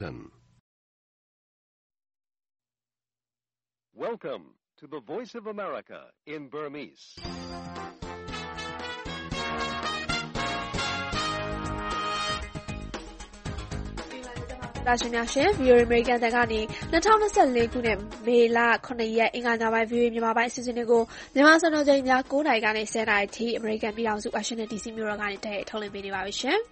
Welcome to the Voice of America in Burmese. ။ဒါရှင်များရှင် VOA American တန်ကနေ2024ခုနှစ်မေလ9ရက်အင်္ဂါညပိုင်း VOA မြန်မာပိုင်းအစီအစဉ်တွေကိုမြန်မာစံတော်ချိန်ည9:00နာရီကနေ10:00နာရီထိ American ပြည်ထောင်စု Washington DC မြို့တော်ကနေတိုက်ရိုက်ထုတ်လွှင့်ပေးနေပါပြီရှင်။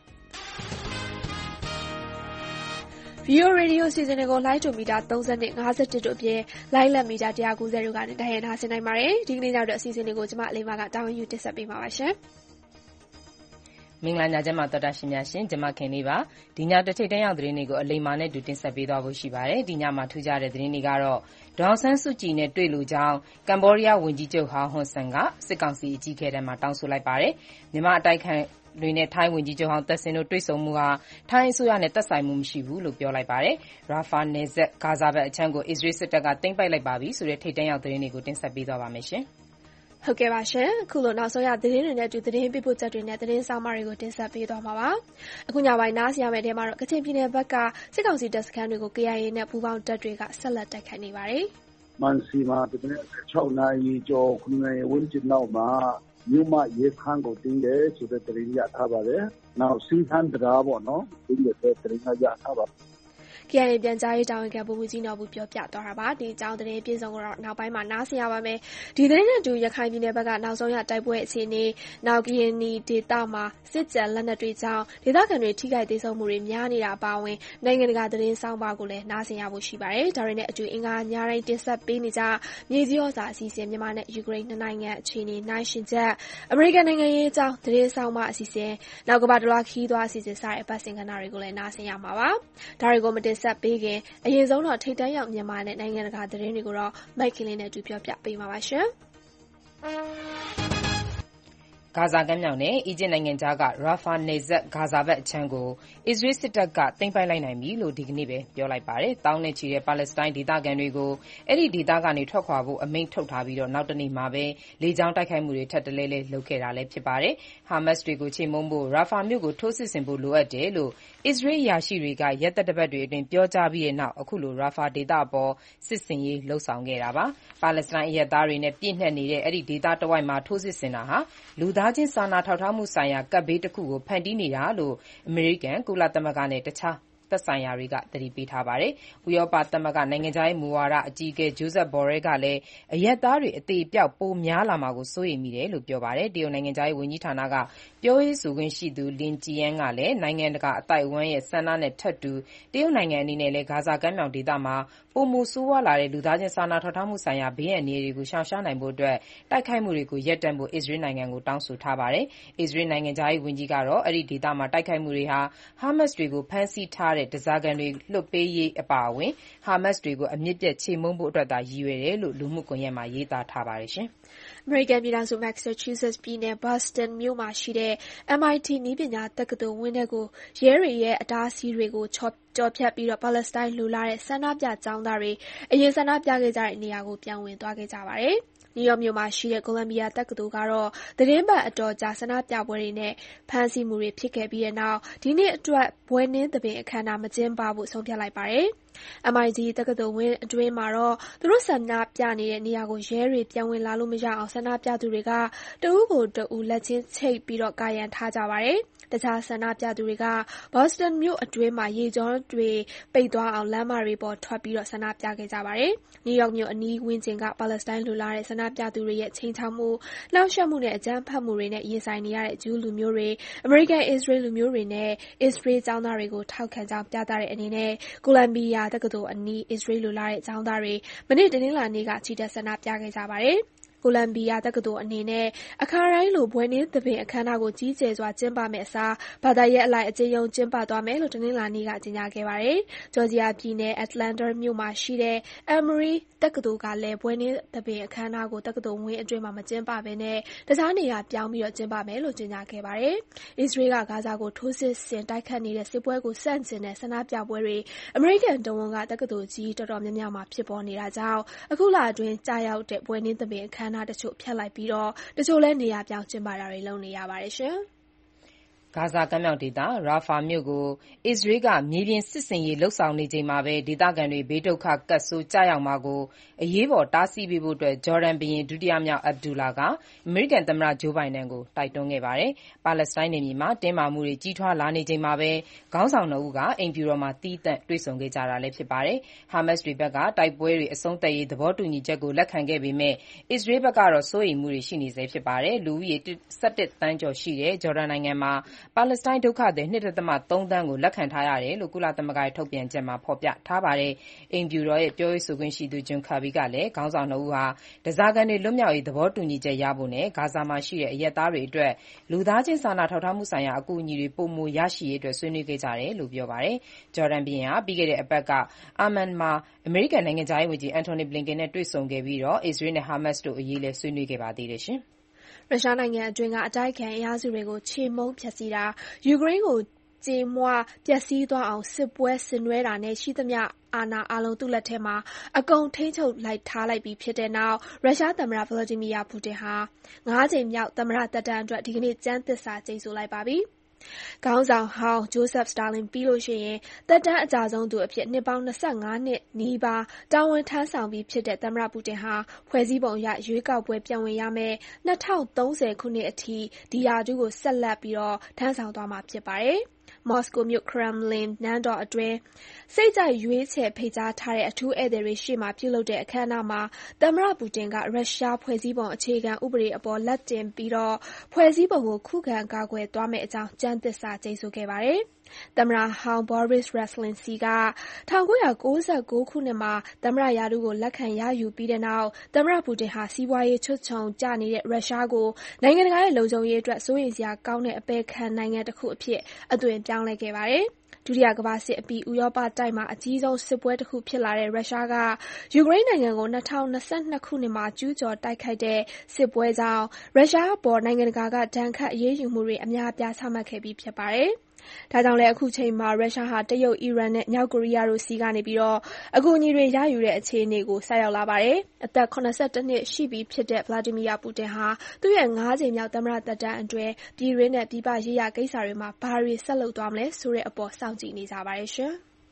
VOA Radio အစီအစဉ်တွေကို Live to Meter 32, 51တို့အပြင် Live လက် Meter 190တို့ကနေတိုက်ရိုက်နားဆင်နိုင်ပါတယ်။ဒီကနေ့ရောက်တဲ့အစီအစဉ်တွေကိုကျမအလေးမကတာဝန်ယူတင်ဆက်ပေးမှာပါရှင်။မင်္ဂလာညချမ်းပါတော်တာရှင်များရှင်ကျမခင်လေးပါဒီညတစ်ထိပ်တန်းရောက်သတင်းတွေကိုအလိမ္မာနဲ့တူတင်ဆက်ပေးသွားဖို့ရှိပါတယ်ဒီညမှာထူးခြားတဲ့သတင်းတွေကတော့ဒေါအောင်ဆန်းစုကြည်နဲ့တွေ့လို့ကြောင်းကမ္ဘောဒီးယားဝန်ကြီးချုပ်ဟောင်းဟွန်ဆန်ကစစ်ကောင်စီအကြီးအကဲထဲမှာတောင်းဆိုလိုက်ပါတယ်မြန်မာအတိုက်ခံတွေနဲ့ထိုင်းဝန်ကြီးချုပ်ဟောင်းသက်စင်တို့တွေ့ဆုံမှုဟာထိုင်းအစိုးရနဲ့သက်ဆိုင်မှုမရှိဘူးလို့ပြောလိုက်ပါတယ်ရာဖာနယ်စပ်ဂါဇာဘက်အချမ်းကိုအစ္စရေးစစ်တပ်ကသိမ်းပိုက်လိုက်ပါပြီဆိုတဲ့ထိပ်တန်းရောက်သတင်းတွေကိုတင်ဆက်ပေးသွားပါမယ်ရှင်ဟုတ်ကဲ့ပါရှင်အခုလိုနောက်ဆုံးရသတင်းတွေနဲ့အတူသတင်းပေးပို့ချက်တွေနဲ့သတင်းဆောင်မတွေကိုတင်ဆက်ပေးသွားမှာပါအခုညပိုင်းနားဆင်ရမယ့်အထဲမှာတော့ကချင်ပြည်နယ်ဘက်ကစစ်ကောင်စီတပ်စခန်းတွေကို KIA နဲ့ပူးပေါင်းတပ်တွေကဆက်လက်တိုက်ခိုက်နေပါတယ်မန်စီမှာဒီနေ့6နာရီကျော်9နာရီဝန်းကျင်နောက်မှာမြို့မရဲခန်းကိုတင်းတယ်ဆိုတဲ့သတင်းရထားပါတယ်နောက်စီဟန်ဒရာပေါ့နော်ဒီလိုတဲ့သတင်းရထားပါ KIA ပြန်ကြားရေးတာဝန်ခံဗိုလ်မှူးကြီးနော်ဘူးပြောပြသွားတာပါဒီအကြောင်းသတင်းပြေဆုံးကတော့နောက်ပိုင်းမှာနားဆင်ရပါမယ်ဒီသတင်းနဲ့အတူရခိုင်ပြည်နယ်ဘက်ကနောက်ဆုံးရတိုက်ပွဲအခြေအနေနောက်ကရင်နီဒေသမှာစစ်ကြံလက်နက်တွေကြောင့်ဒေသခံတွေထိခိုက်ဒေဆုံးမှုတွေများနေတာအပါအဝင်နိုင်ငံတကာသတင်းဆောင်ပါကိုလည်းနားဆင်ရဖို့ရှိပါတယ်ဒါတွေနဲ့အတူအင်္ဂါညတိုင်းတင်ဆက်ပေးနေကြမြေကြီးဩဇာအစီအစဉ်မြန်မာနဲ့ယူကရိန်းနှစ်နိုင်ငံအခြေအနေနိုင်ရှင်ချက်အမေရိကန်နိုင်ငံရေးအကြောင်းသတင်းဆောင်ပါအစီအစဉ်နောက်ကမ္ဘာတလွှားခီးသွားအစီအစဉ်စတဲ့အပတ်စဉ်ကဏ္ဍတွေကိုလည်းနားဆင်ရမှာပါဒါတွေကိုမတင်ဆက်ပေးခင်အရင်ဆုံးတော့ထိပ်တန်းရောက်မြန်မာနဲ့နိုင်ငံတကာသတင်းတွေကိုတော့မိုက်ကလေးနဲ့အတူပြောပြပေးမှာပါရှင်ဂါဇာကမ်းမြောင်နဲ့အီဂျစ်နိုင်ငံကြားကရာဖာနယ်စပ်ဂါဇာဘက်အချမ်းကိုအစ္စရေးစစ်တပ်ကသိမ်းပိုက်လိုက်နိုင်ပြီလို့ဒီကနေ့ပဲပြောလိုက်ပါတယ်။တောင်းနဲ့ချီတဲ့ပါလက်စတိုင်းဒေသခံတွေကိုအဲ့ဒီဒေသကနေထွက်ခွာဖို့အမိန့်ထုတ်ထားပြီးတော့နောက်တနေ့မှာပဲလေကြောင်းတိုက်ခိုက်မှုတွေထပ်တလဲလဲလုပ်ခဲ့တာလည်းဖြစ်ပါတယ်။ဟာမတ်စ်တွေကိုချေမှုန်းဖို့ရာဖာမြို့ကိုထိုးစစ်ဆင်ဖို့လိုအပ်တယ်လို့အစ္စရေးအရာရှိတွေကရက်သက်တပတ်တွေအတွင်းပြောကြားပြီးတဲ့နောက်အခုလိုရာဖာဒေသအပေါ်စစ်ဆင်ရေးလှုပ်ဆောင်ခဲ့တာပါ။ပါလက်စတိုင်းအရပ်သားတွေနဲ့ပြည့်နှက်နေတဲ့အဲ့ဒီဒေသတဝိုက်မှာထိုးစစ်ဆင်တာဟာလူသားချင်းစာနာထောက်ထားမှုဆိုင်ရာကပ်ဘေးတစ်ခုကိုဖန်တီးနေတာလို့အမေရိကန်ကုလသမဂ္ဂနဲ့တခြားသက်ဆိုင်ရာတွေကသတိပေးထားပါတယ်။ဥရောပသမဂ္ဂနိုင်ငံခြားရေးမူဝါဒအကြီးအကဲ Josep Borrell ကလည်းအရပ်သားတွေအသေအပျောက်ပိုများလာမှာကိုစိုးရိမ်မိတယ်လို့ပြောပါတယ်။တရုတ်နိုင်ငံခြားရေးဝန်ကြီးဌာနကပြောရေးဆိုခွင့်ရှိသူလင်ဂျီယန်းကလည်းနိုင်ငံတကာအသိုက်အဝန်းရဲ့ဆန္ဒနဲ့ထပ်တူတရုတ်နိုင်ငံအနေနဲ့လည်းဂါဇာကမ်းမြောင်ဒေသမှာပိုမိုဆိုးဝါးလာတဲ့လူသားချင်းစာနာထောက်ထားမှုဆိုင်ရာဘေးအန္တရာယ်တွေကိုရှောင်ရှားနိုင်ဖို့အတွက်တိုက်ခိုက်မှုတွေကိုရပ်တန့်ဖို့အစ္စရေးနိုင်ငံကိုတောင်းဆိုထားပါတယ်။အစ္စရေးနိုင်ငံခြားရေးဝန်ကြီးကတော့အဲ့ဒီဒေသမှာတိုက်ခိုက်မှုတွေဟာဟာမတ်စ်တွေကိုဖမ်းဆီးထားတဲ့ဓားစာခံတွေလွှတ်ပေးရေးအပါအဝင်ဟာမတ်စ်တွေကိုအမြစ်ပြတ်ချေမှုန်းဖို့အတွက်သာရည်ရွယ်တယ်လို့လူမှုကွန်ရက်မှာရေးသားထားပါတယ်ရှင်။အမေရိကန်ပြည်ထောင်စု Massachusetts ပြည်နယ် Boston မြို့မှာရှိတဲ့ MIT နည်းပညာတက္ကသိုလ်ဝင်းထဲကိုရဲတွေရဲ့အတားအဆီးတွေကိုကျော်ဖြတ်ပြီးပါလက်စတိုင်းလိုလားတဲ့ဆန္ဒပြကျောင်းသားတွေအရင်ဆန္ဒပြခဲ့ကြတဲ့နေရာကိုပြန်ဝင်သွားခဲ့ကြပါတယ်။နယူးယောက်မြို့မှာရှိတဲ့ကိုလံဘီယာတက္ကသိုလ်ကတော့သီတင်းပတ်အတော်ကြာဆန္ဒပြပွဲတွေနဲ့ဖမ်းဆီးမှုတွေဖြစ်ခဲ့ပြီးတဲ့နောက်ဒီနေ့အတွက်ဘွဲ့နှင်းသဘင်အခမ်းအနားမကျင်းပဖို့ဆုံးဖြတ်လိုက်ပါတယ်။ MIT တက္ကသိုလ်ဝင်းအတွင်းမှာတော့သူတို့ဆန္ဒပြနေတဲ့နေရာကိုရဲတွေပြန်ဝင်လာလို့မရအောင်ဆန္ဒပြသူတွေကတဦးကိုတဦးလက်ချင်းချိတ်ပြီးကာရံထားကြပါတယ်။တခြားဆန္ဒပြသူတွေကဘော့စတန်မြို့အတွင်းမှာရေကြောတွေပိတ်သွားအောင်လမ်းမတွေပေါ်ထွက်ပြီးဆန္ဒပြခဲ့ကြပါတယ်။နယူးယောက်မြို့အနီးဝန်းကျင်ကပါလက်စတိုင်းလိုလားတဲ့ဆန္ဒပြသူတွေရဲ့ခြိမ်းခြောက်မှုနှောက်ယှက်မှုနဲ့အကြမ်းဖက်မှုတွေနဲ့ရင်ဆိုင်နေရတဲ့ဂျူးလူမျိုးတွေအမေရိကန်အစ္စရေးလူမျိုးတွေနဲ့အစ္စရေးကျောင်းသားတွေကိုထောက်ခံကြောင်းပြသတဲ့အနေနဲ့ကိုလံဘီယာတက္ကသိုလ်အနီးအစ္စရေးလိုလားတဲ့ကျောင်းသားတွေမနေ့တနင်္လာနေ့ကချီတက်ဆန္ဒပြခဲ့ကြပါတယ်။ကိုလံဘီယာတက္ကသိုလ်အနေနဲ့အခါတိုင်းလိုဘွဲ့နှင်းသဘင်အခမ်းအနားကိုကြီးကျယ်စွာကျင်းပမယ့်အစားဘာသာရပ်အလိုက်အကျဉ်းချုံးကျင်းပသွားမယ်လို့တနင်္လာနေ့ကကြေညာခဲ့ပါတယ်။ဂျော်ဂျီယာပြည်နယ်အတ္တလန္တာမြို့မှာရှိတဲ့ Emory တက္ကသိုလ်ကလည်းဘွဲ့နှင်းသဘင်အခမ်းအနားကိုတက္ကသိုလ်ဝင်းအတွင်းမှာမကျင်းပဘဲတခြားနေရာပြောင်းပြီးကျင်းပမယ်လို့ကြေညာခဲ့ပါတယ်။အစ္စရေးကဂါဇာကိုထိုးစစ်ဆင်တိုက်ခိုက်နေတဲ့စစ်ပွဲကိုဆန့်ကျင်တဲ့ဆန္ဒပြပွဲတွေအမေရိကန်တဝန်းကတက္ကသိုလ်ကြီးတော်တော်များများမှာဖြစ်ပေါ်နေတာကြောင့်အခုလအတွင်းကြာရောက်တဲ့ဘွဲ့နှင်းသဘင်အခမ်းအနားတချို့ဖျက်လိုက်ပြီးတချို့လည်းနေရာပြောင်းကျင်းပတာတွေလုပ်နေရပါတယ်ရှင်။ဂါဇာကမ်းမြောင်ဒေသ ရာဖာမြို့ကို အစ္စရေးက မြေပြင်စစ်ဆင်ရေးလုပ်ဆောင်နေချိန်မှာပဲ ဒေသခံတွေ ဘေးဒုက္ခကပ်ဆိုးကျရောက်မှာကို အရေးပေါ်တားဆီးပေးဖို့ ဂျော်ဒန်ဘုရင် ဒုတိယမြောက် Abdullah က အမေရိကန်သမ္မတ Joe Biden ကို တိုက်တွန်းခဲ့ပါတယ်။ ပါလက်စတိုင်းနယ်မြေမှာ တင်းမာမှုတွေ ကြီးထွားလာနေချိန်မှာပဲ ခေါင်းဆောင် ၂ ဦးက အိမ်ဖြူတော်မှာ သီးသန့်တွေ့ဆုံခဲ့ကြတာလည်း ဖြစ်ပါတယ်။ ဟာမတ်စ်တွေဘက်က တိုက်ပွဲတွေ အဆုံးသတ်ရေး သဘောတူညီချက်ကို လက်ခံခဲ့ပေမဲ့ အစ္စရေးဘက်ကတော့ စိုးရိမ်မှုတွေ ရှိနေဆဲ ဖြစ်ပါတယ်။ လူဦးရေ ၁၁ သန်းကျော်ရှိတဲ့ ဂျော်ဒန်နိုင်ငံမှာ ပါလက်စတိုင်းဒုက္ခသည် ၂.၃ သန်းကို လက်ခံထားရတယ်လို့ ကုလသမဂ္ဂရဲ့ ထုတ်ပြန်ချက်မှာ ဖော်ပြထားပါတယ်။ အိမ်ဖြူတော်ပြောရေးဆိုခွင့်ရှိသူ John Kirby ကလည်း ခေါင်းဆောင် ၂ ဦးဟာ ဓားစာခံတွေ လွတ်မြောက်ရေး သဘောတူညီချက်ရဖို့နဲ့ ဂါဇာမှာရှိတဲ့ အရပ်သားတွေအတွက် လူသားချင်းစာနာထောက်ထားမှုဆိုင်ရာ အကူအညီတွေ ပိုမိုရရှိရေးအတွက် ဆွေးနွေးခဲ့ကြတယ်လို့ ပြောပါတယ်။ ဂျော်ဒန်ဘုရင်ဟာ ပြီးခဲ့တဲ့အပတ်က အာမန်မှာ အမေရိကန်နိုင်ငံခြားရေးဝန်ကြီး Antony Blinken နဲ့ တွေ့ဆုံခဲ့ပြီး အစ္စရေးနဲ့ ဟာမတ်စ်တို့အရေးလည်း ဆွေးနွေးခဲ့ပါသေးတယ်။ရုရှားနိုင်ငံအတွင်းက အတိုက်အခံအင်အားစုတွေကို ချေမှုန်းဖျက်ဆီးတာ၊ ယူကရိန်းကို ကြေမွပျက်စီးသွားအောင် စစ်ပွဲဆင်နွှဲတာနဲ့ ရှိသမျှအာဏာအားလုံး သူ့လက်ထဲမှာ အကုန်ထိန်းချုပ်ထားလိုက်ပြီဖြစ်တဲ့နောက် ရုရှားသမ္မတ Vladimir Putin ဟာ ၅ ကြိမ်မြောက် သမ္မတသက်တမ်းအတွက် ဒီကနေ့ ကျမ်းသစ္စာကျိန်ဆိုလိုက်ပါပြီ။ ခေါင်းဆောင်ဟောင်း Joseph Stalin ပြီးရင် သက်တမ်းအကြာဆုံးသူအဖြစ် နှစ်ပေါင်း ၂၅ နှစ်နီးပါး တာဝန်ထမ်းဆောင်ပြီးဖြစ်တဲ့ သမ္မတပူတင်ဟာ ဖွဲ့စည်းပုံအရ ရွေးကောက်ပွဲပြန်ဝင်ရမယ့် ၂၀၃၀ ခုနှစ်အထိ ဒီရာထူးကို ဆက်လက် ထမ်းဆောင်သွားမှာ ဖြစ်ပါတယ်။ မော်စကိုမြို့ Kremlin နန်းတော်အတွင်း စိတ်ကြိုက်ရွေးချယ်ဖိတ်ကြားထားတဲ့ အထူးဧည့်သည်တွေရှေ့မှာ ပြုလုပ်တဲ့ အခမ်းအနားမှာ သမ္မတပူတင်က ရုရှားဖွဲ့စည်းပုံအခြေခံဥပဒေအပေါ် လက်တင်ပြီး ဖွဲ့စည်းပုံကို ခုခံကာကွယ်သွားမယ့်အကြောင်း ကျမ်းသစ္စာကျိန်ဆိုခဲ့ပါတယ်။ သမ္မတဟောင်း Boris Yeltsin က ၁၉၉၉ ခုနှစ်မှာ သမ္မတရာထူးကို လက်ခံရယူပြီးတဲ့နောက် သမ္မတပူတင်ဟာ စီးပွားရေးချွတ်ခြုံကျနေတဲ့ ရုရှားကို နိုင်ငံတကာရဲ့လုံခြုံရေးအတွက် စိုးရိမ်စရာကောင်းတဲ့ အပယ်ခံနိုင်ငံတခုအဖြစ် အသွင်ပြောင်းလဲခဲ့ပါတယ်။ ဒုတိယကမ္ဘာစစ်အပြီး ဥရောပတိုက်မှာ အကြီးဆုံးစစ်ပွဲတခုဖြစ်လာတဲ့ ရုရှားက ယူကရိန်းနိုင်ငံကို ၂၀၂၂ ခုနှစ်မှာ ကျူးကျော်တိုက်ခိုက်တဲ့ စစ်ပွဲကြောင့် ရုရှားအပေါ် နိုင်ငံတကာက ဒဏ်ခတ်အရေးယူမှုတွေ အများအပြား ချမှတ်ခဲ့ပြီး ဖြစ်ပါတယ်။ ဒါကြောင့်လည်း အခုချိန်မှာ ရုရှားဟာ တရုတ်၊ အီရန်နဲ့ မြောက်ကိုရီးယားတို့ဆီကနေ အကူအညီတွေရယူတဲ့ အခြေအနေကို ဆိုက်ရောက်လာပါတယ်။ အသက် ၇၁ နှစ်ရှိပြီဖြစ်တဲ့ Vladimir Putin ဟာ သူ့ရဲ့ ၅ ကြိမ်မြောက် သမ္မတသက်တမ်းအတွင်း ပြည်တွင်းနဲ့ ပြည်ပရေးရာကိစ္စတွေမှာ ဘာတွေ ဆက်လုပ်သွားမလဲဆိုတဲ့အပေါ် စောင့်ကြည့်နေကြပါတယ်။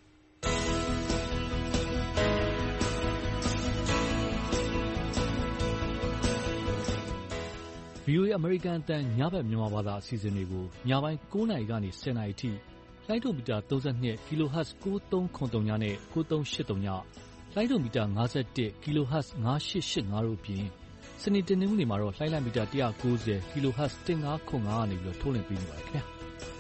VOA အမေရိကန်အသံ ညဘက်မြန်မာဘာသာအစီအစဉ်တွေကို ညပိုင်း 9 နာရီကနေ 10 နာရီအထိလိုင်းဒိုမီတာ 32 kHz 9373 နဲ့ 9383 ည လိုင်းဒိုမီတာ 51 kHz 9885 တို့အပြင် စနေတနင်္ဂနွေမှာတော့ လှိုင်းလံမီတာ 190 kHz 1505 ကနေထုတ်လွှင့်ပေးနေပါတယ်ခင်ဗျာ။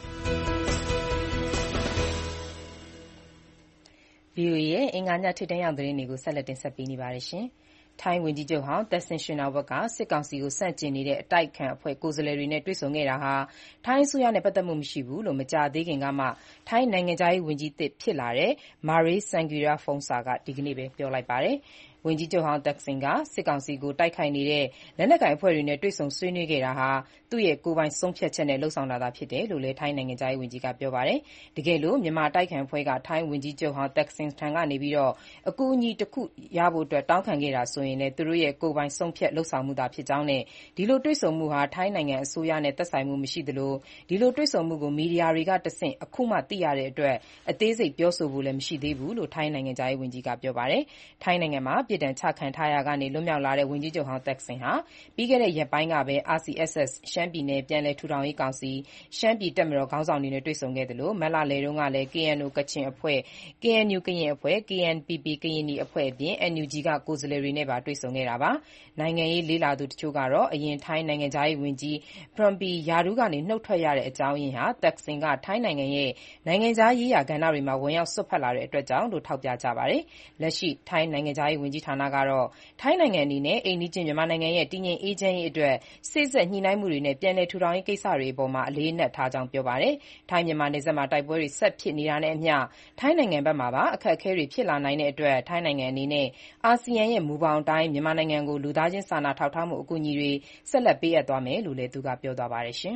VOA ရဲ့ အင်္ဂါညထိပ်တန်းရောက်သတင်းတွေကို ဆက်လက်တင်ဆက်ပေးနေပါတယ်။ ထိုင်းဝန်ကြီးချုပ်ဟောင်း Thaksin Shinawatra က စစ်ကောင်စီကိုဆန့်ကျင်နေတဲ့ အတိုက်အခံအဖွဲ့ ကိုယ်စားလှယ်တွေနဲ့ တွေ့ဆုံခဲ့တာဟာ ထိုင်းအစိုးရနဲ့ ပတ်သက်မှုမရှိဘူးလို့ မကြာသေးခင်ကမှ ထိုင်းနိုင်ငံခြားရေးဝန်ကြီးသစ်ဖြစ်လာတဲ့ Maris Sangiampongsa က ဒီကနေ့ပဲ ပြောလိုက်ပါတယ်။ ဝန်ကြီးချုပ်ဟောင်း Thaksin က စစ်ကောင်စီကိုတိုက်ခိုက်နေတဲ့ လက်နက်ကိုင်အဖွဲ့တွေနဲ့ တွေ့ဆုံဆွေးနွေးခဲ့တာဟာ သူ့ရဲ့ကိုယ်ပိုင်ဆုံးဖြတ်ချက်နဲ့ လုပ်ဆောင်တာသာဖြစ်တယ်လို့လည်း ထိုင်းနိုင်ငံခြားရေးဝန်ကြီးက ပြောပါတယ်။ တကယ်လို့ မြန်မာအတိုက်အခံအဖွဲ့က ထိုင်းဝန်ကြီးချုပ်ဟောင်း Thaksin ထံကနေ အကူအညီတခုရဖို့ တောင်းခံခဲ့တာဆိုရင်လည်း သူတို့ရဲ့ ကိုယ်ပိုင်ဆုံးဖြတ်လုပ်ဆောင်မှုသာဖြစ်ကြောင်းနဲ့ ဒီလိုတွေ့ဆုံမှုဟာ ထိုင်းနိုင်ငံအစိုးရနဲ့ သက်ဆိုင်မှုမရှိသလို ဒီလိုတွေ့ဆုံမှုကို မီဒီယာတွေကတဆင့် အခုမှသိရတဲ့အတွက် အသေးစိတ်ပြောဆိုဖို့လည်း မရှိသေးဘူးလို့ ထိုင်းနိုင်ငံခြားရေးဝန်ကြီးက ပြောပါတယ်။ ထိုင်းနိုင်ငံမှာ ပြစ်ဒဏ်ချခံထားရာကနေ လွတ်မြောက်လာတဲ့ ဝန်ကြီးချုပ်ဟောင်း Thaksin ဟာ ပြီးခဲ့တဲ့ရက်ပိုင်းကပဲ RCSS ရှမ်းပြည်နယ်ပြန်လည်ထူထောင်ရေးကောင်စီ၊ ရှမ်းပြည်တပ်မတော်ခေါင်းဆောင်တွေနဲ့ တွေ့ဆုံခဲ့သလို မတ်လလယ်တုန်းကလည်း KNO ကချင်အဖွဲ့၊ KNU ကရင်အဖွဲ့၊ KNPP ကရင်နီအဖွဲ့အပြင် NUG က ကိုယ်စားလှယ်တွေနဲ့ပါ တွေ့ဆုံခဲ့တာပါ။ နိုင်ငံရေးလေ့လာသူတချို့ကတော့ အရင်ထိုင်းနိုင်ငံခြားရေးဝန်ကြီး Parnpree ရာထူးကနေ နုတ်ထွက်ရတဲ့အကြောင်းရင်းဟာ Thaksin က ထိုင်းနိုင်ငံရဲ့ နိုင်ငံခြားရေးရာကဏ္ဍတွေမှာ ဝင်ရောက်စွက်ဖက်လာတဲ့အတွက်ကြောင့်လို့ ထောက်ပြကြပါတယ်။ လက်ရှိ ထိုင်းနိုင်ငံခြားရေးဝန်ကြီးဌာနကတော့ ထိုင်းနိုင်ငံအနေနဲ့ အိမ်နီးချင်းမြန်မာနိုင်ငံရဲ့ တည်ငြိမ်အေးချမ်းရေးအတွက် စေ့စပ်ညှိနှိုင်းမှုတွေနဲ့ ပြန်လည်ထူထောင်ရေးကိစ္စတွေအပေါ် အလေးအနက်ထားကြောင်း ပြောပါတယ်။ ထိုင်းမြန်မာနယ်စပ်မှာ တိုက်ပွဲတွေဆက်ဖြစ်နေတာနဲ့အမျှ ထိုင်းနိုင်ငံဘက်မှာပါ အခက်အခဲတွေဖြစ်လာနိုင်တဲ့အတွက် ထိုင်းနိုင်ငံအနေနဲ့ အာဆီယံရဲ့မူဘောင်အတိုင်း မြန်မာနိုင်ငံကို လူသားချင်းစာနာထောက်ထားမှု အကူအညီတွေ ဆက်လက်ပေးအပ်သွားမယ်လို့လည်း သူကပြောသွားပါတယ်။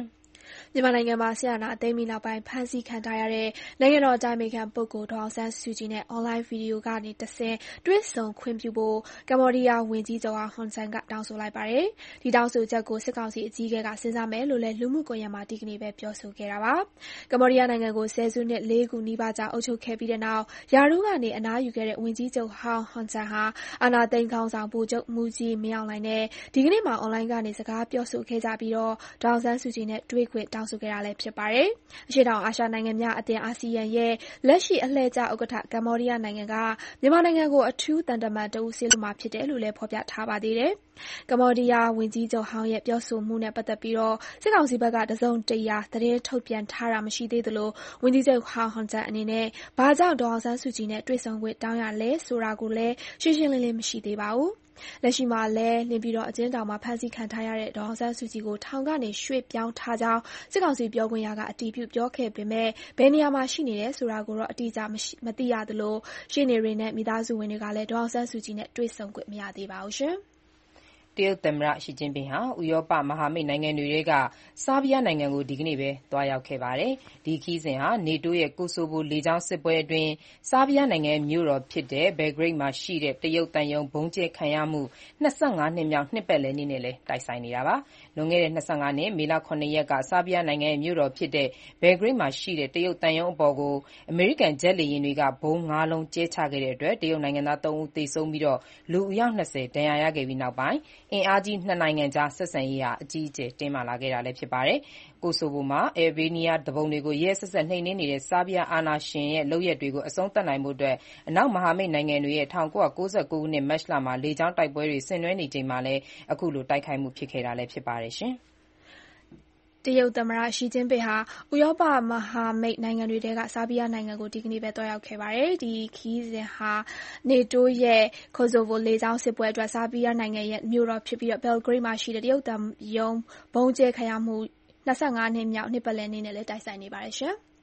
မြန်မာနိုင်ငံမှာဆရာနာသိမ်းပြီးနောက်ပိုင်းဖမ်းဆီးခံထားရတဲ့နိုင်ငံတော်အတိုင်ပင်ခံပုဂ္ဂိုလ်ဒေါ်အောင်ဆန်းစုကြည်နဲ့အွန်လိုင်းဗီဒီယိုကနေတဆင့်တွေ့ဆုံခွင့်ပြုဖို့ကမ္ဘောဒီးယားဝန်ကြီးချုပ်ဟွန်ဆန်ကတောင်းဆိုလိုက်ပါတယ်။ဒီတောင်းဆိုချက်ကိုစစ်ကောင်စီအကြီးအကဲကစဉ်းစားမယ်လို့လည်းလူမှုကွန်ရက်မှာဒီကနေ့ပဲပြောဆိုခဲ့တာပါ။ကမ္ဘောဒီးယားနိုင်ငံကိုဆယ်စုနှစ်4 ခုနီးပါးကြာအုပ်ချုပ်ခဲ့ပြီးတဲ့နောက်ရာထူးကနေအနားယူခဲ့တဲ့ဝန်ကြီးချုပ်ဟွန်ဆန်ဟာအာဏာသိမ်းခေါင်းဆောင်ဗိုလ်ချုပ်မှူးကြီးမင်းအောင်လှိုင်နဲ့ဒီကနေ့မှာအွန်လိုင်းကနေစကားပြောဆိုခဲ့ကြပြီးဒေါ်အောင်ဆန်းစုကြည်နဲ့တွေ့ခွင့်တောင်းဆိုခဲ့တာလည်းဖြစ်ပါတယ်။အရှေ့တောင်အာရှနိုင်ငံများအသင်းအာဆီယံရဲ့လက်ရှိအလှည့်ကျဥက္ကဋ္ဌကမ္ဘောဒီးယားနိုင်ငံကမြန်မာနိုင်ငံကိုအထူးသံတမန်တဦးစေလွှတ်မှာဖြစ်တယ်လို့လည်းဖော်ပြထားပါသေးတယ်။ကမ္ဘောဒီးယားဝန်ကြီးချုပ်ဟောင်းရဲ့ပြောဆိုမှုနဲ့ပတ်သက်ပြီးစစ်ကောင်စီဘက်ကတစုံတရာသတင်းထုတ်ပြန်ထားတာမရှိသေးသလိုဝန်ကြီးချုပ်ဟောင်းဟွန်ဆန်အနေနဲ့ဘာကြောင့်ဒေါ်အောင်ဆန်းစုကြည်နဲ့တွေ့ဆုံခွင့်တောင်းရလဲဆိုတာကိုလည်းရှင်းရှင်းလင်းလင်းမရှိသေးပါဘူး။လက်ရှိမှာလည်းနေပြည်တော်အကျဉ်းထောင်မှာဖမ်းဆီးခံထားရတဲ့ဒေါ်အောင်ဆန်းစုကြည်ကိုထောင်ကနေရွှေ့ပြောင်းထားကြောင်းစစ်ကောင်စီပြောခွင့်ရကအတည်ပြုပြောခဲ့ပေမဲ့ဘယ်နေရာမှာရှိနေတယ်ဆိုတာကိုတော့အတိအကျမသိရသလိုရှေ့နေတွေနဲ့မိသားစုဝင်တွေကလည်းဒေါ်အောင်ဆန်းစုကြည်နဲ့တွေ့ဆုံခွင့်မရသေးပါဘူးရှင်။တရုတ်သမ္မတရှီကျင်းပင်ဟာဥရောပမဟာမိတ်နိုင်ငံတွေထဲကဆားဘီးယားနိုင်ငံကိုဒီကနေ့ပဲသွားရောက်ခဲ့ပါတယ်။ဒီခရီးစဉ်ဟာနေတိုးရဲ့ကိုဆိုဗိုလေကြောင်းစစ်ပွဲအတွင်းဆားဘီးယားနိုင်ငံမြို့တော်ဖြစ်တဲ့ဘယ်ဂရိတ်မှာရှိတဲ့တရုတ်သံရုံးဘုံကျဲခံရမှု25နှစ်မြောက်နှစ်ပတ်လည်နေ့နဲ့လည်းတိုက်ဆိုင်နေတာပါ။လွန်ခဲ့တဲ့25နှစ်မေလ9ရက်ကဆားဘီးယားနိုင်ငံရဲ့မြို့တော်ဖြစ်တဲ့ဘယ်ဂရိတ်မှာရှိတဲ့တရုတ်သံရုံးအပေါ်ကိုအမေရိကန်ဂျက်လေယာဉ်တွေကဘုံ5လုံးကျဲချခဲ့တဲ့အတွက်တရုတ်နိုင်ငံသား3ဦးသေဆုံးပြီးလူအယောက်20ဒဏ်ရာရခဲ့ပြီးနောက်ပိုင်းအင်အားကြီးနှစ်နိုင်ငံကြားဆက်ဆံရေးဟာအကြီးအကျယ်တင်းမာလာခဲ့တာလည်းဖြစ်ပါတယ်။ကိုဆိုဗိုမှာအယ်ဘေးနီးယားသူပုန်တွေကိုရက်ဆက်ဆက်နှိမ်နင်းနေတဲ့ဆားဘီးယားအာဏာရှင်ရဲ့လုပ်ရပ်တွေကိုအဆုံးသတ်နိုင်ဖို့အနောက်မဟာမိတ်နိုင်ငံတွေရဲ့1999ခုနှစ်မတ်လမှာလေကြောင်းတိုက်ပွဲတွေဆင်နွှဲနေချိန်မှာလည်းအခုလိုတိုက်ခိုက်မှုဖြစ်ခဲ့တာလည်းဖြစ်ပါတယ်ရှင်။တရုတ်သမ္မတရှီကျင်းပင်ဟာဥရောပမဟာမိတ်နိုင်ငံတွေထဲကဆားဘီးယားနိုင်ငံကိုဒီကနေ့ပဲသွားရောက်ခဲ့ပါတယ်။ဒီခရီးစဉ်ဟာနေတိုးရဲ့ကိုဆိုဗိုလေကြောင်းစစ်ပွဲအတွက်ဆားဘီးယားနိုင်ငံရဲ့မြို့တော်ဖြစ်ပြီးဘယ်လ်ဂရိတ်မှာရှိတဲ့တရုတ်သံရုံးဘုံကျဲခံရမှု25နှစ်မြောက်နှစ်ပတ်လည်နေ့နဲ့လည်းတိုက်ဆိုင်နေပါတယ်ရှင်။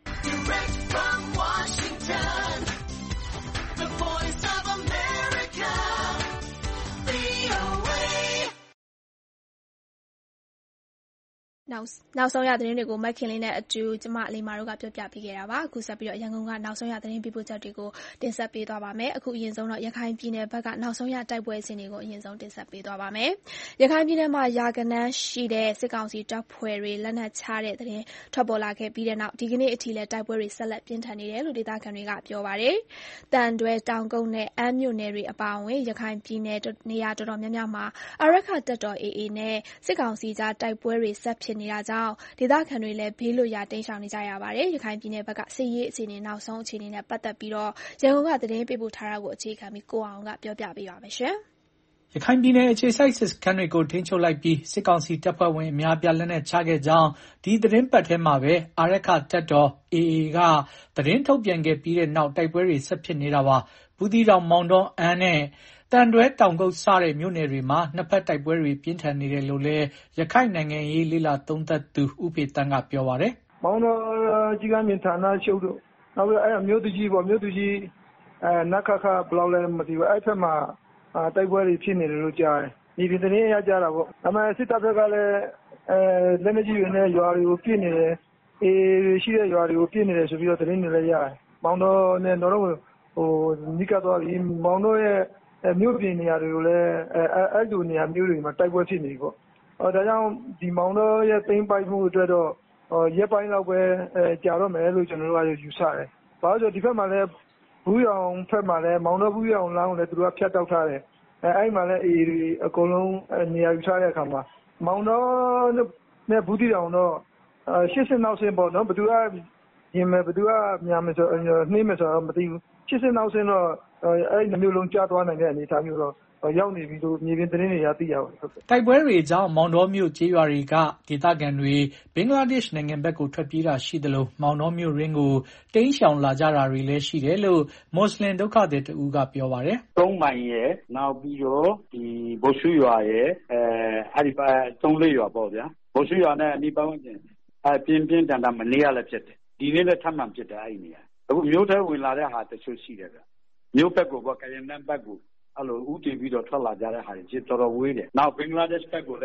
နောက်ဆုံးရသတင်းတွေကိုမက်ခင်လေးနဲ့အတူကျမလေးမာတို့ကပြောပြပေးခဲ့တာပါအခုဆက်ပြီးရန်ကုန်ကနောက်ဆုံးရသတင်းပေးပို့ချက်တွေကိုတင်ဆက်ပေးသွားပါမယ်အခုအရင်ဆုံးတော့ရခိုင်ပြည်နယ်ဘက်ကနောက်ဆုံးရတိုက်ပွဲအခြေအနေကိုအရင်ဆုံးတင်ဆက်ပေးသွားပါမယ်ရခိုင်ပြည်နယ်မှာရာဂဏန်းရှိတဲ့စစ်ကောင်စီတပ်ဖွဲ့တွေလက်နက်ချတဲ့သတင်းထွက်ပေါ်လာခဲ့ပြီးတဲ့နောက်ဒီကနေ့အထိလည်းတိုက်ပွဲတွေဆက်လက်ပြင်းထန်နေတယ်လို့ဒေသခံတွေကပြောပါတယ်တန်တွဲတောင်ကုန်းနဲ့အမ်းမြို့နယ်တွေအပါအဝင်ရခိုင်ပြည်နယ်နေရာတော်တော်များများမှာအာရက္ခတပ်တော် AA နဲ့စစ်ကောင်စီကြားတိုက်ပွဲတွေဆက်ဖြစ်နေတာကြောင့်ဒေသခံတွေလည်းဘေးလွတ်ရာတိမ်းရှောင်နေကြရပါတယ်။ရခိုင်ပြည်နယ်ဘက်ကစစ်ရေးအခြေအနေနောက်ဆုံးအခြေအနေနဲ့ပတ်သက်ပြီးရန်ကုန်ကသတင်းပေးပို့ထားတာကိုအခြေခံပြီးကိုအောင်ကပြောပြပေးပါမယ်ရှင်။ရခိုင်ပြည်နယ်အခြေစိုက်စစ်စခန်းတွေကိုထိန်းချုပ်လိုက်ပြီးစစ်ကောင်စီတပ်ဖွဲ့ဝင်အများပြလက်နက်ချခဲ့ကြောင်းဒီသတင်းပတ်ထဲမှာပဲအာရက္ခတပ်တော် AA ကသတင်းထုတ်ပြန်ခဲ့ပြီးတဲ့နောက်တိုက်ပွဲတွေဆက်ဖြစ်နေတာပါ။ဘူးသီးတောင်မောင်တောအမ်းနဲ့တန်တွဲတောင်ကုတ်စတဲ့မြို့နယ်တွေမှာနှစ်ဖက်တိုက်ပွဲတွေပြင်းထန်နေတယ်လို့လည်းရခိုင်နိုင်ငံရေးလေ့လာသုံးသပ်သူဦးဖေတန်းကပြောပါတယ်။မောင်တောကြီးကမြင့်ဌာနချုပ်တို့နောက်ပြီးအဲ့မြို့သူကြီးပေါ့မြို့သူကြီးနခခဘလောက်လဲမသိဘူးအဲ့ဖက်မှာတိုက်ပွဲတွေဖြစ်နေတယ်လို့ကြားတယ်။ဒီသတင်းရကြတာပေါ့။ဒါပေမဲ့စစ်တပ်ဘက်ကလည်းလက်နက်ကြီးတွေနဲ့ရွာတွေကိုပြစ်နေတယ်။အေးရှိတဲ့ရွာတွေကိုပြစ်နေတယ်ဆိုပြီးတော့သတင်းတွေလည်းရတယ်။မောင်တောနဲ့တော့နိကသွားပြီးမောင်တောရဲ့မြို့ပြင်နေရာတွေကိုလည်းအဲ့လိုနေရာမျိုးတွေမှာတိုက်ပွဲဖြစ်နေပြီပေါ့။ဒါကြောင့်ဒီမောင်တောရဲ့သိမ်းပိုက်မှုအတွက်တော့ရက်ပိုင်းလောက်ပဲကြာတော့မယ်လို့ကျွန်တော်တို့ကယူဆတယ်။ဘာလို့ဆိုဒီဘက်မှာလည်းဘူးရောင်ဖက်မှာလည်းမောင်တောဘူးရောင်လမ်းကိုလည်းသူတို့ကဖြတ်တောက်ထားတယ်။အဲ့မှာလည်းအေးတွေအကုန်လုံးနေရာယူထားတဲ့အခါမှာမောင်တောနဲ့ဘူးတီတောင်တော့80နောက်ဆင်းပေါ့နော်ဘယ်သူကရင်မယ်ဘယ်သူကမြန်မယ်ဆိုနှင်းမယ်ဆိုတော့မသိဘူး80နောက်ဆင်းတော့အဲ့ဒီမျိုးလုံးကြားသွားနိုင်တဲ့အနေအထားမျိုးတော့ရောက်နေပြီလို့မြေပြင်သတင်းတွေရသိရပါတယ်ဟုတ်ကဲ့တိုက်ပွဲတွေကြောင့်မောင်တောမြို့ကျေးရွာတွေကဒေသခံတွေဘင်္ဂလားဒေ့ရှ်နိုင်ငံဘက်ကိုထွက်ပြေးတာရှိတယ်လို့မောင်တောမြို့ရင်းကိုတိမ်းရှောင်လာကြတာတွေလည်းရှိတယ်လို့မွတ်စလင်ဒုက္ခသည်တဦးကပြောပါတယ် 3မိုင်ရဲ့နောက်ပြီးတော့ဒီဘိုရှူရွာရဲ့အဲ့ဒီပါ3-4ရွာပေါ့ဗျာဘိုရှူရွာနဲ့အနီးပတ်ဝန်းကျင်ပြင်းထန်မနေရလည်းဖြစ်တယ်ဒီနေ့လည်းထပ်မှန်ဖြစ်တယ်အဲ့ဒီနေရာအခုမြို့ထဲဝင်လာတဲ့ဟာတချို့ရှိတယ်ဗျမြို့ဘက်ကိုကရင်နန်းဘက်ကိုအဲ့လိုဥတည်ပြီးတော့ထွက်လာကြတဲ့ဟာတွေတော်တော်ဝေးတယ်နောက်ဘင်္ဂလားဒေ့ရှ်ဘက်ကိုလည်း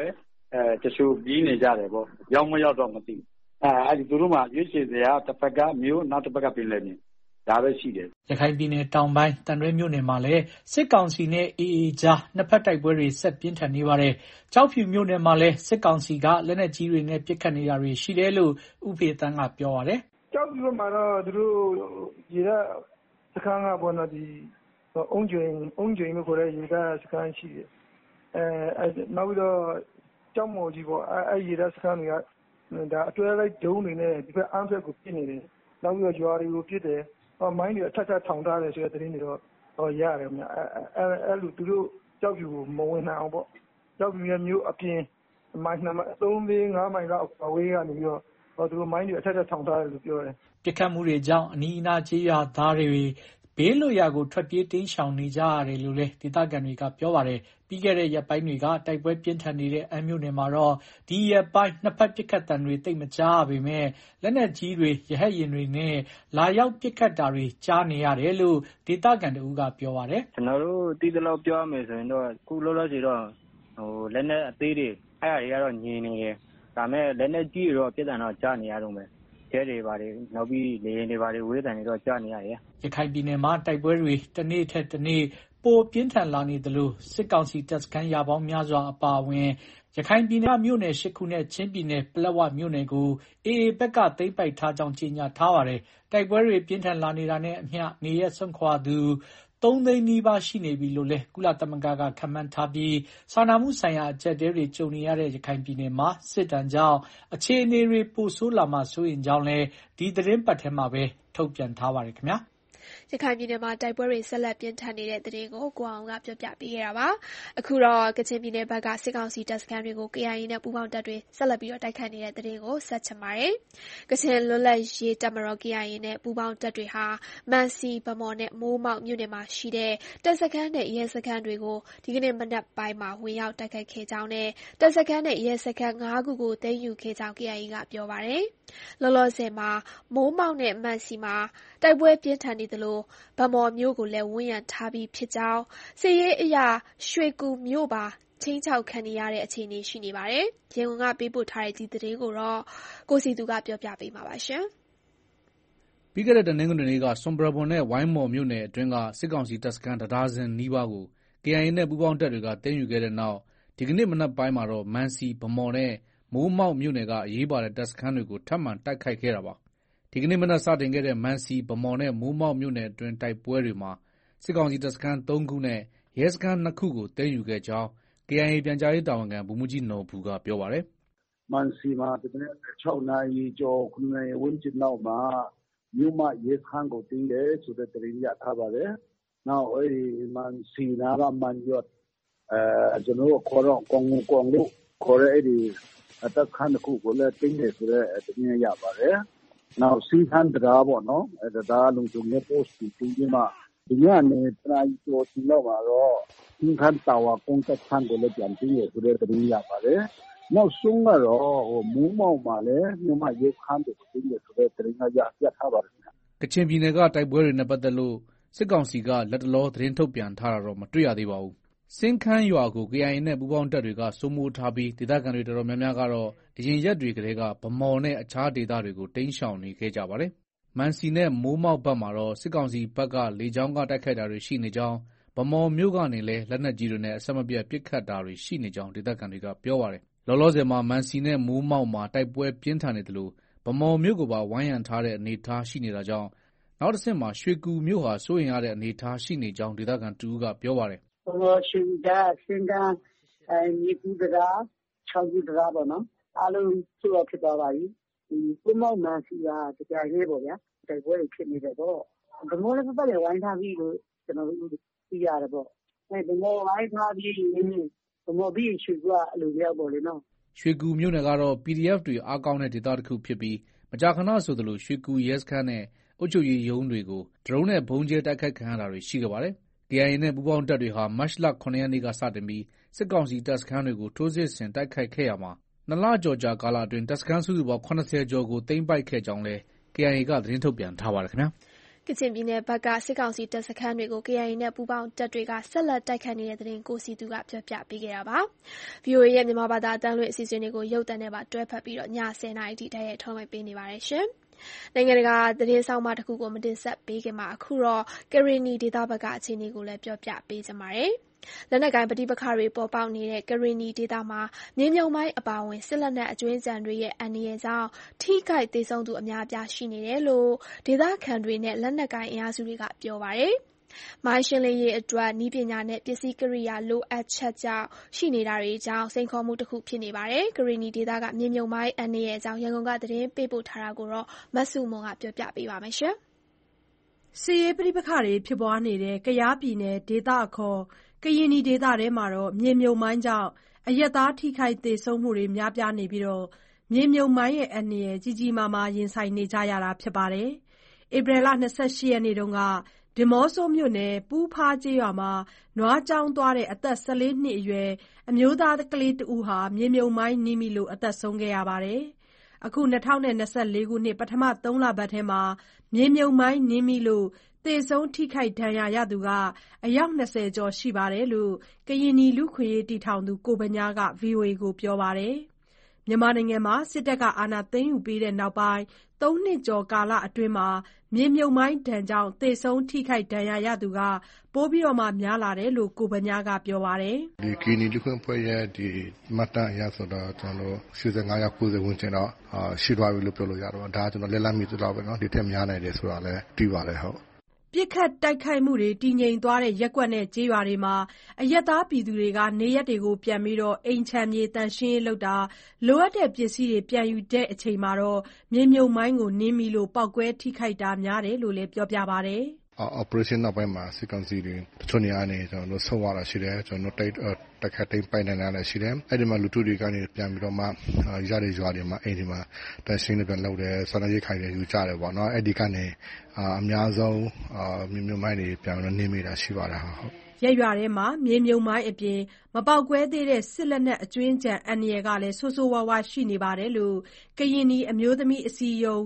တချို့ပြီးနေကြတယ်ပေါ့ရောက်မရောက်တော့မသိအဲ့ဒီသူတို့မှရွေးချယ်စရာတစ်ဖက်ကမျိုးနောက်တစ်ဖက်ကပင်လယ်ပြင်ဒါပဲရှိတယ်ရခိုင်ပြည်နယ်တောင်ပိုင်းတန်ရွဲမြို့နယ်မှာလည်းစစ်ကောင်စီနဲ့ AA ကြားနှစ်ဖက်တိုက်ပွဲတွေဆက်ပြင်းထန်နေပါတယ်။ကျောက်ဖြူမြို့နယ်မှာလည်းစစ်ကောင်စီကလက်နက်ကြီးတွေနဲ့ပစ်ခတ်နေတာတွေရှိတယ်လို့ဥဖေသန်းကပြောပါတယ်။ကျောက်ဖြူမှာတော့သူတို့ရေတပ်စခန်းကပေါ်တော့ဒီအုံကျင်းလို့ခေါ်တဲ့ရေတပ်စခန်းရှိတယ်။နောက်ပြီးတော့ကျောက်မော်ကြီးပေါ့အဲ့ရေတပ်စခန်းတွေကဒါအတွဲလိုက်ဒုံးတွေနဲ့ဒီဘက်အမ်းဘက်ကိုပြစ်နေတယ်။နောက်ပြီးတော့ရွာတွေကိုပြစ်တယ်။မိုင်းတွေအထက်ထောင်ထားတယ်ဆိုတဲ့သတင်းတွေတော့ရတယ်ခင်ဗျအဲ့လိုသူတို့ကြောက်ဖြူကိုမဝင်နိုင်အောင်ပေါ့ကြောက်ဖြူရဲ့မျိုးအပြင်မိုင်း3-4-5မိုင်လောက်အဝေးကနေပြီးတော့သူတို့မိုင်းတွေအထက်ထောင်ထားတယ်လို့ပြောတယ်ပြစ်ခတ်မှုတွေကြောင့်အနီးအနားကျေးရွာသားတွေဘေးလွတ်ရာကိုထွက်ပြေးတိမ်းရှောင်နေကြရတယ်လို့လည်းဒေသခံတွေကပြောပါတယ်ပြီးခဲ့တဲ့ရက်ပိုင်းတွေကတိုက်ပွဲပြင်းထန်နေတဲ့အမ်းမြို့နယ်မှာတော့ဒီရက်ပိုင်းနှစ်ဖက်ပစ်ခတ်တံတွေတိတ်မကြားပေမဲ့လက်နက်ကြီးတွေရဟတ်ယာဉ်တွေနဲ့လာရောက်ပစ်ခတ်တာတွေကြားနေရတယ်လို့ဒေသခံတို့ကပြောပါတယ်ကျွန်တော်တို့တီးတလောက်ပြောရမယ်ဆိုရင်တော့ခုလောလောဆယ်တော့လက်နက်အသေးတွေအဲ့အရာတွေကတော့ညင်နေတယ်ဒါမဲ့လက်နက်ကြီးတွေတော့ပြစ်ဒဏ်တော့ကြားနေရတော့မယ်ကျဲတွေပါတယ်နောက်ပြီးလေရင်တွေပါတယ်ဝေးတန်တွေတော့ကြားနေရတယ်ရခိုင်ပြည်နယ်မှာတိုက်ပွဲတွေတစ်နေ့ထက်တစ်နေ့ပိုပြင်းထန်လာနေသလိုစစ်ကောင်စီတပ်စခန်းရာပေါင်းများစွာအပါအဝင်ရခိုင်ပြည်နယ်မြို့နယ်၈ခုနဲ့ချင်းပြည်နယ်ပလက်ဝမြို့နယ်ကိုAAဘက်ကသိမ်းပိုက်ထားကြောင်းကြေညာထားပါတယ်တိုက်ပွဲတွေပြင်းထန်လာနေတာနဲ့အမျှနေရက်ဆုံးခွာသူ3 သိန်းနီးပါးရှိနေပြီလို့လည်းကုလသမဂ္ဂကခန့်မှန်းထားပြီးစာနာမှုဆိုင်ရာအကျပ်တဲတွေကြုံနေရတဲ့ရခိုင်ပြည်နယ်မှာစစ်တမ်းကြောင့်အခြေအနေတွေပိုဆိုးလာမှစိုးရင်ကြောင်းလည်းဒီသတင်းပတ်ထဲမှာပဲထုတ်ပြန်ထားပါတယ်ခင်ဗျာရခိုင်ပြည်နယ်မှာတိုက်ပွဲတွေဆက်လက်ပြင်းထန်နေတဲ့သတင်းကိုကိုအောင်ကပြောပြပေးခဲ့တာပါ။အခုတော့ကချင်ပြည်နယ်ဘက်ကစစ်ကောင်စီတပ်စခန်းတွေကို KIA နဲ့ပူးပေါင်းတပ်တွေဆက်လက်ပြီးတိုက်ခိုက်နေတဲ့သတင်းကိုဆက်ချင်ပါတယ်။ကချင်လွတ်လပ်ရေးတပ်မတော် KIA နဲ့ပူးပေါင်းတပ်တွေဟာမန်စီဗမော်နဲ့မိုးမောက်မြို့နယ်မှာရှိတဲ့တပ်စခန်းနဲ့ရဲစခန်းတွေကိုဒီကနေ့မနက်ပိုင်းမှာဝင်ရောက်တိုက်ခိုက်ခဲ့ကြောင်းနဲ့တပ်စခန်းနဲ့ရဲစခန်း5ခုကိုသိမ်းယူခဲ့ကြောင်း KIA ကပြောပါတယ်။လောလောဆယ်မှာမိုးမောက်နဲ့မန်စီမှာတိုက်ပွဲပြင်းထန်နေသလိုဗမော်မြို့ကိုလည်းဝန်းရံထားပြီးဖြစ်ကြောင်းစစ်ရေးအရရွှေကူမြို့ပါချင်းချောက်ခံနေရတဲ့အခြေအနေရှိနေပါတယ်။ရေကုန်ကပေးပို့ထားတဲ့ဒီသတင်းကိုတော့ကိုစီသူကပြောပြပေးမှာပါရှင်။ပြီးခဲ့တဲ့တနင်္ဂနွေနေ့ကဆွမ်ပရဘွန်နဲ့ဝိုင်းမော်မြို့နယ်အတွင်းကစစ်ကောင်စီတပ်စခန်းတစ်ဒါဇင်နီးပါးကို KIA နဲ့ပူးပေါင်းတပ်တွေကသိမ်းယူခဲ့တဲ့နောက်ဒီကနေ့မနက်ပိုင်းမှာတော့မန်စီဗမော်နဲ့မိုးမောက်မြို့နယ်ကအရေးပါတဲ့တပ်စခန်းတွေကိုထပ်မံတိုက်ခိုက်ခဲ့တာပါ။ဒီကနေ့မနက်စတင်ခဲ့တဲ့မန်စီဗမော်နဲ့မိုးမောက်မြို့နယ်အတွင်းတိုက်ပွဲတွေမှာစစ်ကောင်စီတပ်စခန်း3ခုနဲ့ရဲစခန်း2ခုကိုသိမ်းယူခဲ့ကြောင်း KIA ပြန်ကြားရေးတာဝန်ခံဗိုလ်မှူးကြီးနော်ဘူကပြောပါတယ်။မန်စီမှာဒီနေ့6နာရီကျော်9နာရီဝန်းကျင်လောက်မှာမြို့မရဲစခန်းကိုသိမ်းတယ်ဆိုတဲ့သတင်းရထားပါတယ်။နောက်အဲဒီမန်စီနာကမန်ရွတ်ကျွန်တော်ခေါ်တော့ကောင်လို့ခေါ်တဲ့အဲဒီတပ်ခန်းတစ်ခုကိုလည်းသိမ်းတယ်ဆိုတဲ့သတင်းရပါတယ်။နောက်စီဟန်ဒရာပေါ့နော်အဲဒါလုံခြုံရေး post ပြီးပြီးမှဒီညနေတနာရီကျော်စီလောက်မှာတော့စီဟန်တာဝါကုန်းတပ်ခန်းကိုလည်းပြန်သိရဆိုတဲ့သတင်းရပါတယ်။နောက်ဆုံးကတော့မူးမောက်မှာလည်းမြို့မရဲခန်းတွေကိုသိရဆိုတဲ့သတင်းရပြထားပါတယ်။ကချင်ပြည်နယ်ကတိုက်ပွဲတွေနဲ့ပတ်သက်လို့စစ်ကောင်စီကလက်တလောသတင်းထုတ်ပြန်ထားတာတော့မတွေ့ရသေးပါဘူး။စင်းခန်းရွာကို KIA နဲ့ပူးပေါင်းတပ်တွေကစိုးမိုးထားပြီးဒေသခံတွေတော်တော်များများကတော့အရင်ရက်တွေကတည်းကဗမော်နဲ့အခြားဒေသတွေကိုတိမ်းရှောင်နေခဲ့ကြပါတယ်။မန်စီနဲ့မိုးမောက်ဘက်မှာတော့စစ်ကောင်စီဘက်ကလေကြောင်းကတိုက်ခိုက်တာတွေရှိနေကြောင်းဗမော်မြို့ကနေလည်းလက်နက်ကြီးတွေနဲ့အဆက်မပြတ်ပစ်ခတ်တာတွေရှိနေကြောင်းဒေသခံတွေကပြောပါတယ်။လောလောဆယ်မှာမန်စီနဲ့မိုးမောက်မှာတိုက်ပွဲပြင်းထန်နေသလိုဗမော်မြို့ကိုပါဝိုင်းရံထားတဲ့အနေအထားရှိနေတာကြောင့်နောက်တစ်ဆင့်မှာရွှေကူမြို့ဟာစိုးရိမ်ရတဲ့အနေအထားရှိနေကြောင်းဒေသခံတူကပြောပါတယ်။ဗမော်ရွှေကူတာစင်ကန်းမြေကူတရာ6ကူတရာပေါ့နော်အားလုံးဆိုတော့ဖြစ်သွားပါပြီ။မိုးမောက်မန်စီကတရားရေးပေါ့ဗျာတိုက်ပွဲတွေဖြစ်နေတယ်ပေါ့ဗမော်လည်းပတ်တယ်ဝိုင်းထားပြီးလို့ကျွန်တော်တို့သိရတယ်ပေါ့ဗမော်ဝိုင်းထားပြီးဗမော်ပြီးရွှေကူကအလိုပြောက်ပေါ့လေနော်ရွှေကူမြို့နယ်ကတော့ PDF တွေအားကောင်းတဲ့ဒေသတစ်ခုဖြစ်ပြီးမကြာခဏဆိုသလိုရွှေကူရဲစခန်းနဲ့အုပ်ချုပ်ရေးရုံးတွေကိုဒရုန်းနဲ့ဘုံကျဲတိုက်ခိုက်ခံရတာတွေရှိခဲ့ပါတယ်။ KIA နဲ့ပူးပေါင်းတပ်တွေဟာမတ်လ 7 ရက်နေ့ကစတင်ပြီးစစ်ကောင်စီတပ်စခန်းတွေကိုထိုးစစ်ဆင်တိုက်ခိုက်ခဲ့ရာမှာ2 လကျော်ကြာကာလအတွင်းတပ်စခန်းစုစုပေါင်း80ကျော်ကိုသိမ်းပိုက်ခဲ့ကြောင်းလည်း KIA ကသတင်းထုတ်ပြန်ထားပါတယ်ခင်ဗျာ။ ကချင်ပြည်နယ်ဘက်ကစစ်ကောင်စီတပ်စခန်းတွေကို KIA နဲ့ပူးပေါင်းတပ်တွေကဆက်လက်တိုက်ခိုက်နေတဲ့သတင်းကိုစီသူကပြောပြပေးခဲ့တာပါ။ VOA ရဲ့မြန်မာဘာသာအတန်းလွှင့်အစီအစဉ်တွေကိုရုပ်သံနဲ့ပါတွဲဖက်ပြီးည 10:00 နာရီအထိတိုက်ရိုက်ထုတ်လွှင့်ပေးနေပါတယ်ရှင်။နိုင်ငံတကာသတင်းဆောင်မတစ်ခုကိုမတင်ဆက်ပေးခင်မှာအခုတော့ကရင်နီဒေသဘက်ကအခြေအနေကိုလည်းပြောပြပေးကြပါမယ်။လက်နက်ကိုင်ပဋိပက္ခတွေပေါ်ပေါက်နေတဲ့ကရင်နီဒေသမှာမြေမြုပ်မိုင်းအပါအဝင်စစ်လက်နက်အကြွင်းအကျန်တွေရဲ့အန္တရာယ်ကြောင့်ထိခိုက်သေဆုံးသူအများအပြားရှိနေတယ်လို့ဒေသခံတွေနဲ့လက်နက်ကိုင်အင်အားစုတွေကပြောပါတယ်။မိုင်းရှင်းလင်းရေးအတွက်နည်းပညာနဲ့ပစ္စည်းကိရိယာလိုအပ်ချက်ကြောင့်ရှိနေတာတွေကြောင့်စိန်ခေါ်မှုတစ်ခုဖြစ်နေပါတယ်။ကရင်နီဒေသကမြေမြုပ်မိုင်းအန္တရာယ်ကြောင့်ရန်ကုန်ကသတင်းပေးပို့ထားတာကိုတော့မဆုမွန်ကပြောပြပေးပါမယ်ရှင်။စစ်ရေးပဋိပက္ခတွေဖြစ်ပွားနေတဲ့ကယားပြည်နယ်ဒေသအခေါ်ကရင်နီဒေသထဲမှာမြေမြုပ်မိုင်းကြောင့်အရပ်သားထိခိုက်သေဆုံးမှုတွေများပြားနေပြီးမြေမြုပ်မိုင်းရဲ့အန္တရာယ်ကြီးကြီးမားမားရင်ဆိုင်နေကြရတာဖြစ်ပါတယ်။ဧပြီလ 28 ရက်နေ့ကဒီးမော့ဆိုမြို့နယ်ပူးဖားကျေးရွာမှာနွားကျောင်းသွားတဲ့အသက် 14 နှစ်အရွယ်အမျိုးသားကလေးတစ်ဦးမြေမြုပ်မိုင်းနင်းမိလို့အသက်ဆုံးခဲ့ရပါတယ်။အခု2024ခုနှစ်ပထမ3လပတ်ထဲမှာမြေမြုပ်မိုင်းနင်းမိလို့သေဆုံးထိခိုက်ဒဏ်ရာရသူအယောက် 20 ကျော်ရှိတယ်လို့ကရင်နီလူ့ခွင့်ရေးတည်ထောင်သူကိုဗညားက VOA ကိုပြောပါတယ်။မြန်မာနိုင်ငံမှာစစ်တပ်ကအာဏာသိမ်းယူပြီးတဲ့နောက်ပိုင်း3 နှစ်ကျော်ကာလအတွင်းမြေမြုပ်မိုင်းဒဏ်ကြောင့်သေဆုံးထိခိုက်ဒဏ်ရာရသူပိုများလာတယ်လို့ကိုဗညားကပြောပါတယ်။ဒီကရင်နီလူ့ခွင့်အဖွဲ့ရဲ့ဒီမှတ်တမ်းအရဆိုတော့ကျွန်တော်တို့85ရောက်90ဝန်းကျင်တော့ရှိသွားပြီလို့ပြောလို့ရတော့ဒါကျွန်တော်လက်လမ်းမီသလောက်ပဲเนาะဒီထက်များနိုင်တယ်ဆိုတာလည်းသိပါတယ်ဟုတ်ပစ်ခတ်တိုက်ခိုက်မှုတွေတည်ငြိမ်သွားတဲ့ရပ်ကွက်နဲ့ကျေးရွာတွေမှာအရပ်သားပြည်သူတွေနေရပ်တွေကိုပြန်ပြီးအိမ်ခြံမြေတန်ရှင်းရေးလုပ်တာလိုအပ်တဲ့ပစ္စည်းတွေပြန်ယူတဲ့အချိန်မှာမြေမြုပ်မိုင်းကိုနင်းမိလို့ပောက်ကွဲထိခိုက်တာများတယ်လို့လည်းပြောပါတယ် operation နောက်ပိုင်းမှာစစ်ကောင်စီတွေတချို့နေရာနေကျွန်တော်တို့ဆုံးသွားတာရှိတယ်ကျွန်တော်တို့တိုက်ခတ်တိမ်ပိုင်နေတာလည်းရှိတယ်အဲ့ဒီမှာလူထုတွေကနေပြန်ပြီးတော့မှရတဲ့ရွာတွေမှာအိမ်တွေမှာတန်ရှင်းတွေပြန်လုပ်တယ်ဆွမ်းရိတ်ခိုင်တွေယူကြတယ်ပေါ့နော်အဲ့ဒီကနေအများဆုံးမြို့မိုင်းတွေပြန်ပြီးနေမိတာရှိပါတယ်ဟုတ်ရက်ရွာထဲမှာမြေမြုပ်မိုင်းအပြင်မပေါက်ကွဲသေးတဲ့စစ်လက်နက်အကြွင်းအကျန်အန္တရာယ်ကလည်းဆိုးဆိုးဝါးဝါးရှိနေတယ်လို့ကရင်နီအမျိုးသမီးအစည်းအရုံး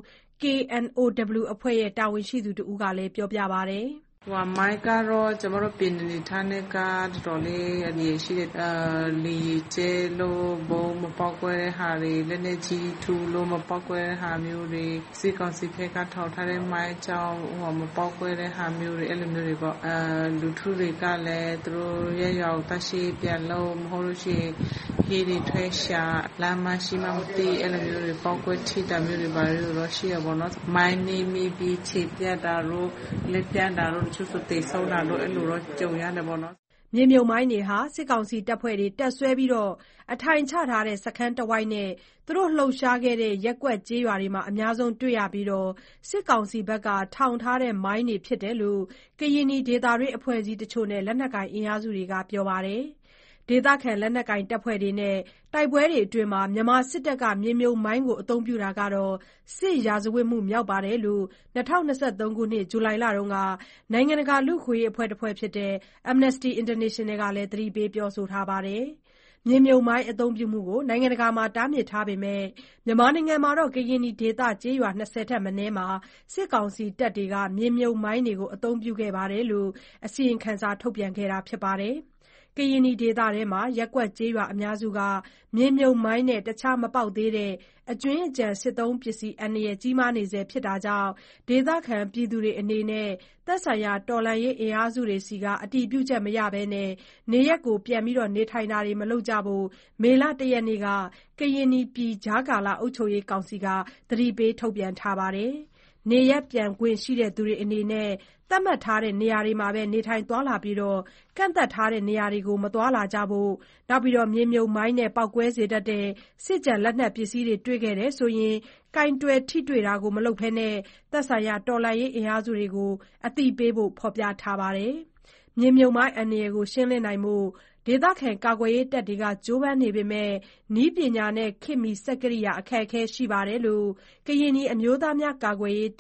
KNOW အဖွဲ့ရဲ့တာဝန်ရှိသူတဦးကလည်းပြောပြပါတယ်မိုင်းကတော့ကျွန်တော်တို့ပင်နေထားတဲ့ကတော်လေးအနေရှိတဲ့လီကျဲလို့ဘုံမပေါက်ကွဲတဲ့ဟာတွေလက်နေကြီးထူလို့မပေါက်ကွဲတဲ့ဟာမျိုးတွေစီကောင်စီဖက်ကထောက်ထားတဲ့မိုင်းကြောင့်မပေါက်ကွဲတဲ့ဟာမျိုးတွေအဲ့လိုမျိုးတွေပေါ့လူထုတွေကလည်းသူတို့ရဲ့ရောက်တရှိပြန်လို့မဟုတ်လို့ရှိရင်ဟေးတွေထွဲရှာလာမရှိမှမသိအဲ့လိုမျိုးတွေပေါက်ကွဲထိတာမျိုးတွေပါလို့ရှိရပါတော့မိုင်းနေမိပြီးခြေပြတ်တာတို့လက်ပြတ်တာတို့သူတေဆုံးတာလို့အဲ့လိုတော့ကြုံရတယ်ပေါ့နော်မြေမြုပ်မိုင်းတွေဟာစစ်ကောင်စီတပ်ဖွဲ့တွေတက်ဆွဲပြီးအထိုင်ချထားတဲ့စခန်းတစ်ဝိုက်နဲ့သူတို့လှုပ်ရှားခဲ့တဲ့ရက်ကွက်ကျေးရွာတွေမှာအများဆုံးတွေ့ရပြီးစစ်ကောင်စီဘက်ကထောင်ထားတဲ့မိုင်းတွေဖြစ်တယ်လို့ကရင်နီဒေသတွင်းအဖွဲ့အစည်းတချို့နဲ့လက်နက်ကိုင်အင်အားစုတွေကပြောပါတယ်ဒေသခံလက်နက်ကိုင်တပ်ဖွဲ့တွေနဲ့တိုက်ပွဲတွေအတွင်းမြန်မာစစ်တပ်ကမြေမြုပ်မိုင်းကိုအသုံးပြုတာစစ်ရာဇဝတ်မှုမြောက်တယ်လို့2023ခုနှစ်ဇူလိုင်လတုန်းကနိုင်ငံတကာလူ့အခွင့်အရေးအဖွဲ့တစ်ဖွဲ့ဖြစ်တဲ့ Amnesty International ကလည်းသတိပေးပြောဆိုထားပါတယ်။မြေမြုပ်မိုင်းအသုံးပြုမှုကိုနိုင်ငံတကာမှာတားမြစ်ထားပေမဲ့မြန်မာနိုင်ငံမှာကရင်နီဒေသကျေးရွာ20ထက်မနည်းမှာစစ်ကောင်စီတပ်တွေကမြေမြုပ်မိုင်းတွေကိုအသုံးပြုခဲ့တယ်လို့အစီရင်ခံစာထုတ်ပြန်ခဲ့တာဖြစ်ပါတယ်။ကရင်နီဒေသထဲမှာရပ်ကွက်ကျေးရွာအများစုကမြေမြုပ်မိုင်းနဲ့တခြားမပေါက်သေးတဲ့အကြွင်းအကျန်စစ်သုံးပစ္စည်းအန္တရာယ်ကြီးမားနေဆဲဖြစ်တာကြောင့်ဒေသခံပြည်သူတွေအနေနဲ့သက်ဆိုင်ရာတော်လှန်ရေးအင်အားစုတွေဆီကအတည်ပြုချက်မရဘဲနေရပ်ကိုပြန်နေထိုင်တာတွေမလုပ်ကြဖို့မေလ 1 ရက်နေ့ကကရင်နီပြည်ကြားကာလအုပ်ချုပ်ရေးကောင်စီကသတိပေးထုတ်ပြန်ထားပါတယ်။နေရပ်ပြန်ခွင့်ရှိသူတွေအနေနဲ့သတ်မှတ်ထားတဲ့နေရာတွေမှာပဲနေထိုင်သွားလာပြီးကန့်သတ်ထားတဲ့နေရာတွေကိုမသွားလာကြဖို့မြေမြုပ်မိုင်းနဲ့ပေါက်ကွဲစေတတ်တဲ့စစ်ကျန်လက်နက်ပစ္စည်းတွေတွေ့ခဲ့တယ်ဆိုရင်ကိုင်တွယ်ထိတွေ့တာမလုပ်ဘဲသက်ဆိုင်ရာတော်လှန်ရေးအင်အားစုတွေကိုအသိပေးဖို့ဖော်ပြထားပါတယ်။မြေမြုပ်မိုင်းအန္တရာယ်ကိုရှင်းလင်းနိုင်ဖို့ဒေသခံကာကွယ်ရေးတပ်တွေကကြိုးပမ်းနေပေမဲ့နည်းပညာနဲ့ခေတ်မီစက်ကိရိယာအခက်အခဲရှိတယ်လို့ကရင်နီအမျိုးသားများကာကွယ်ရေးတပ်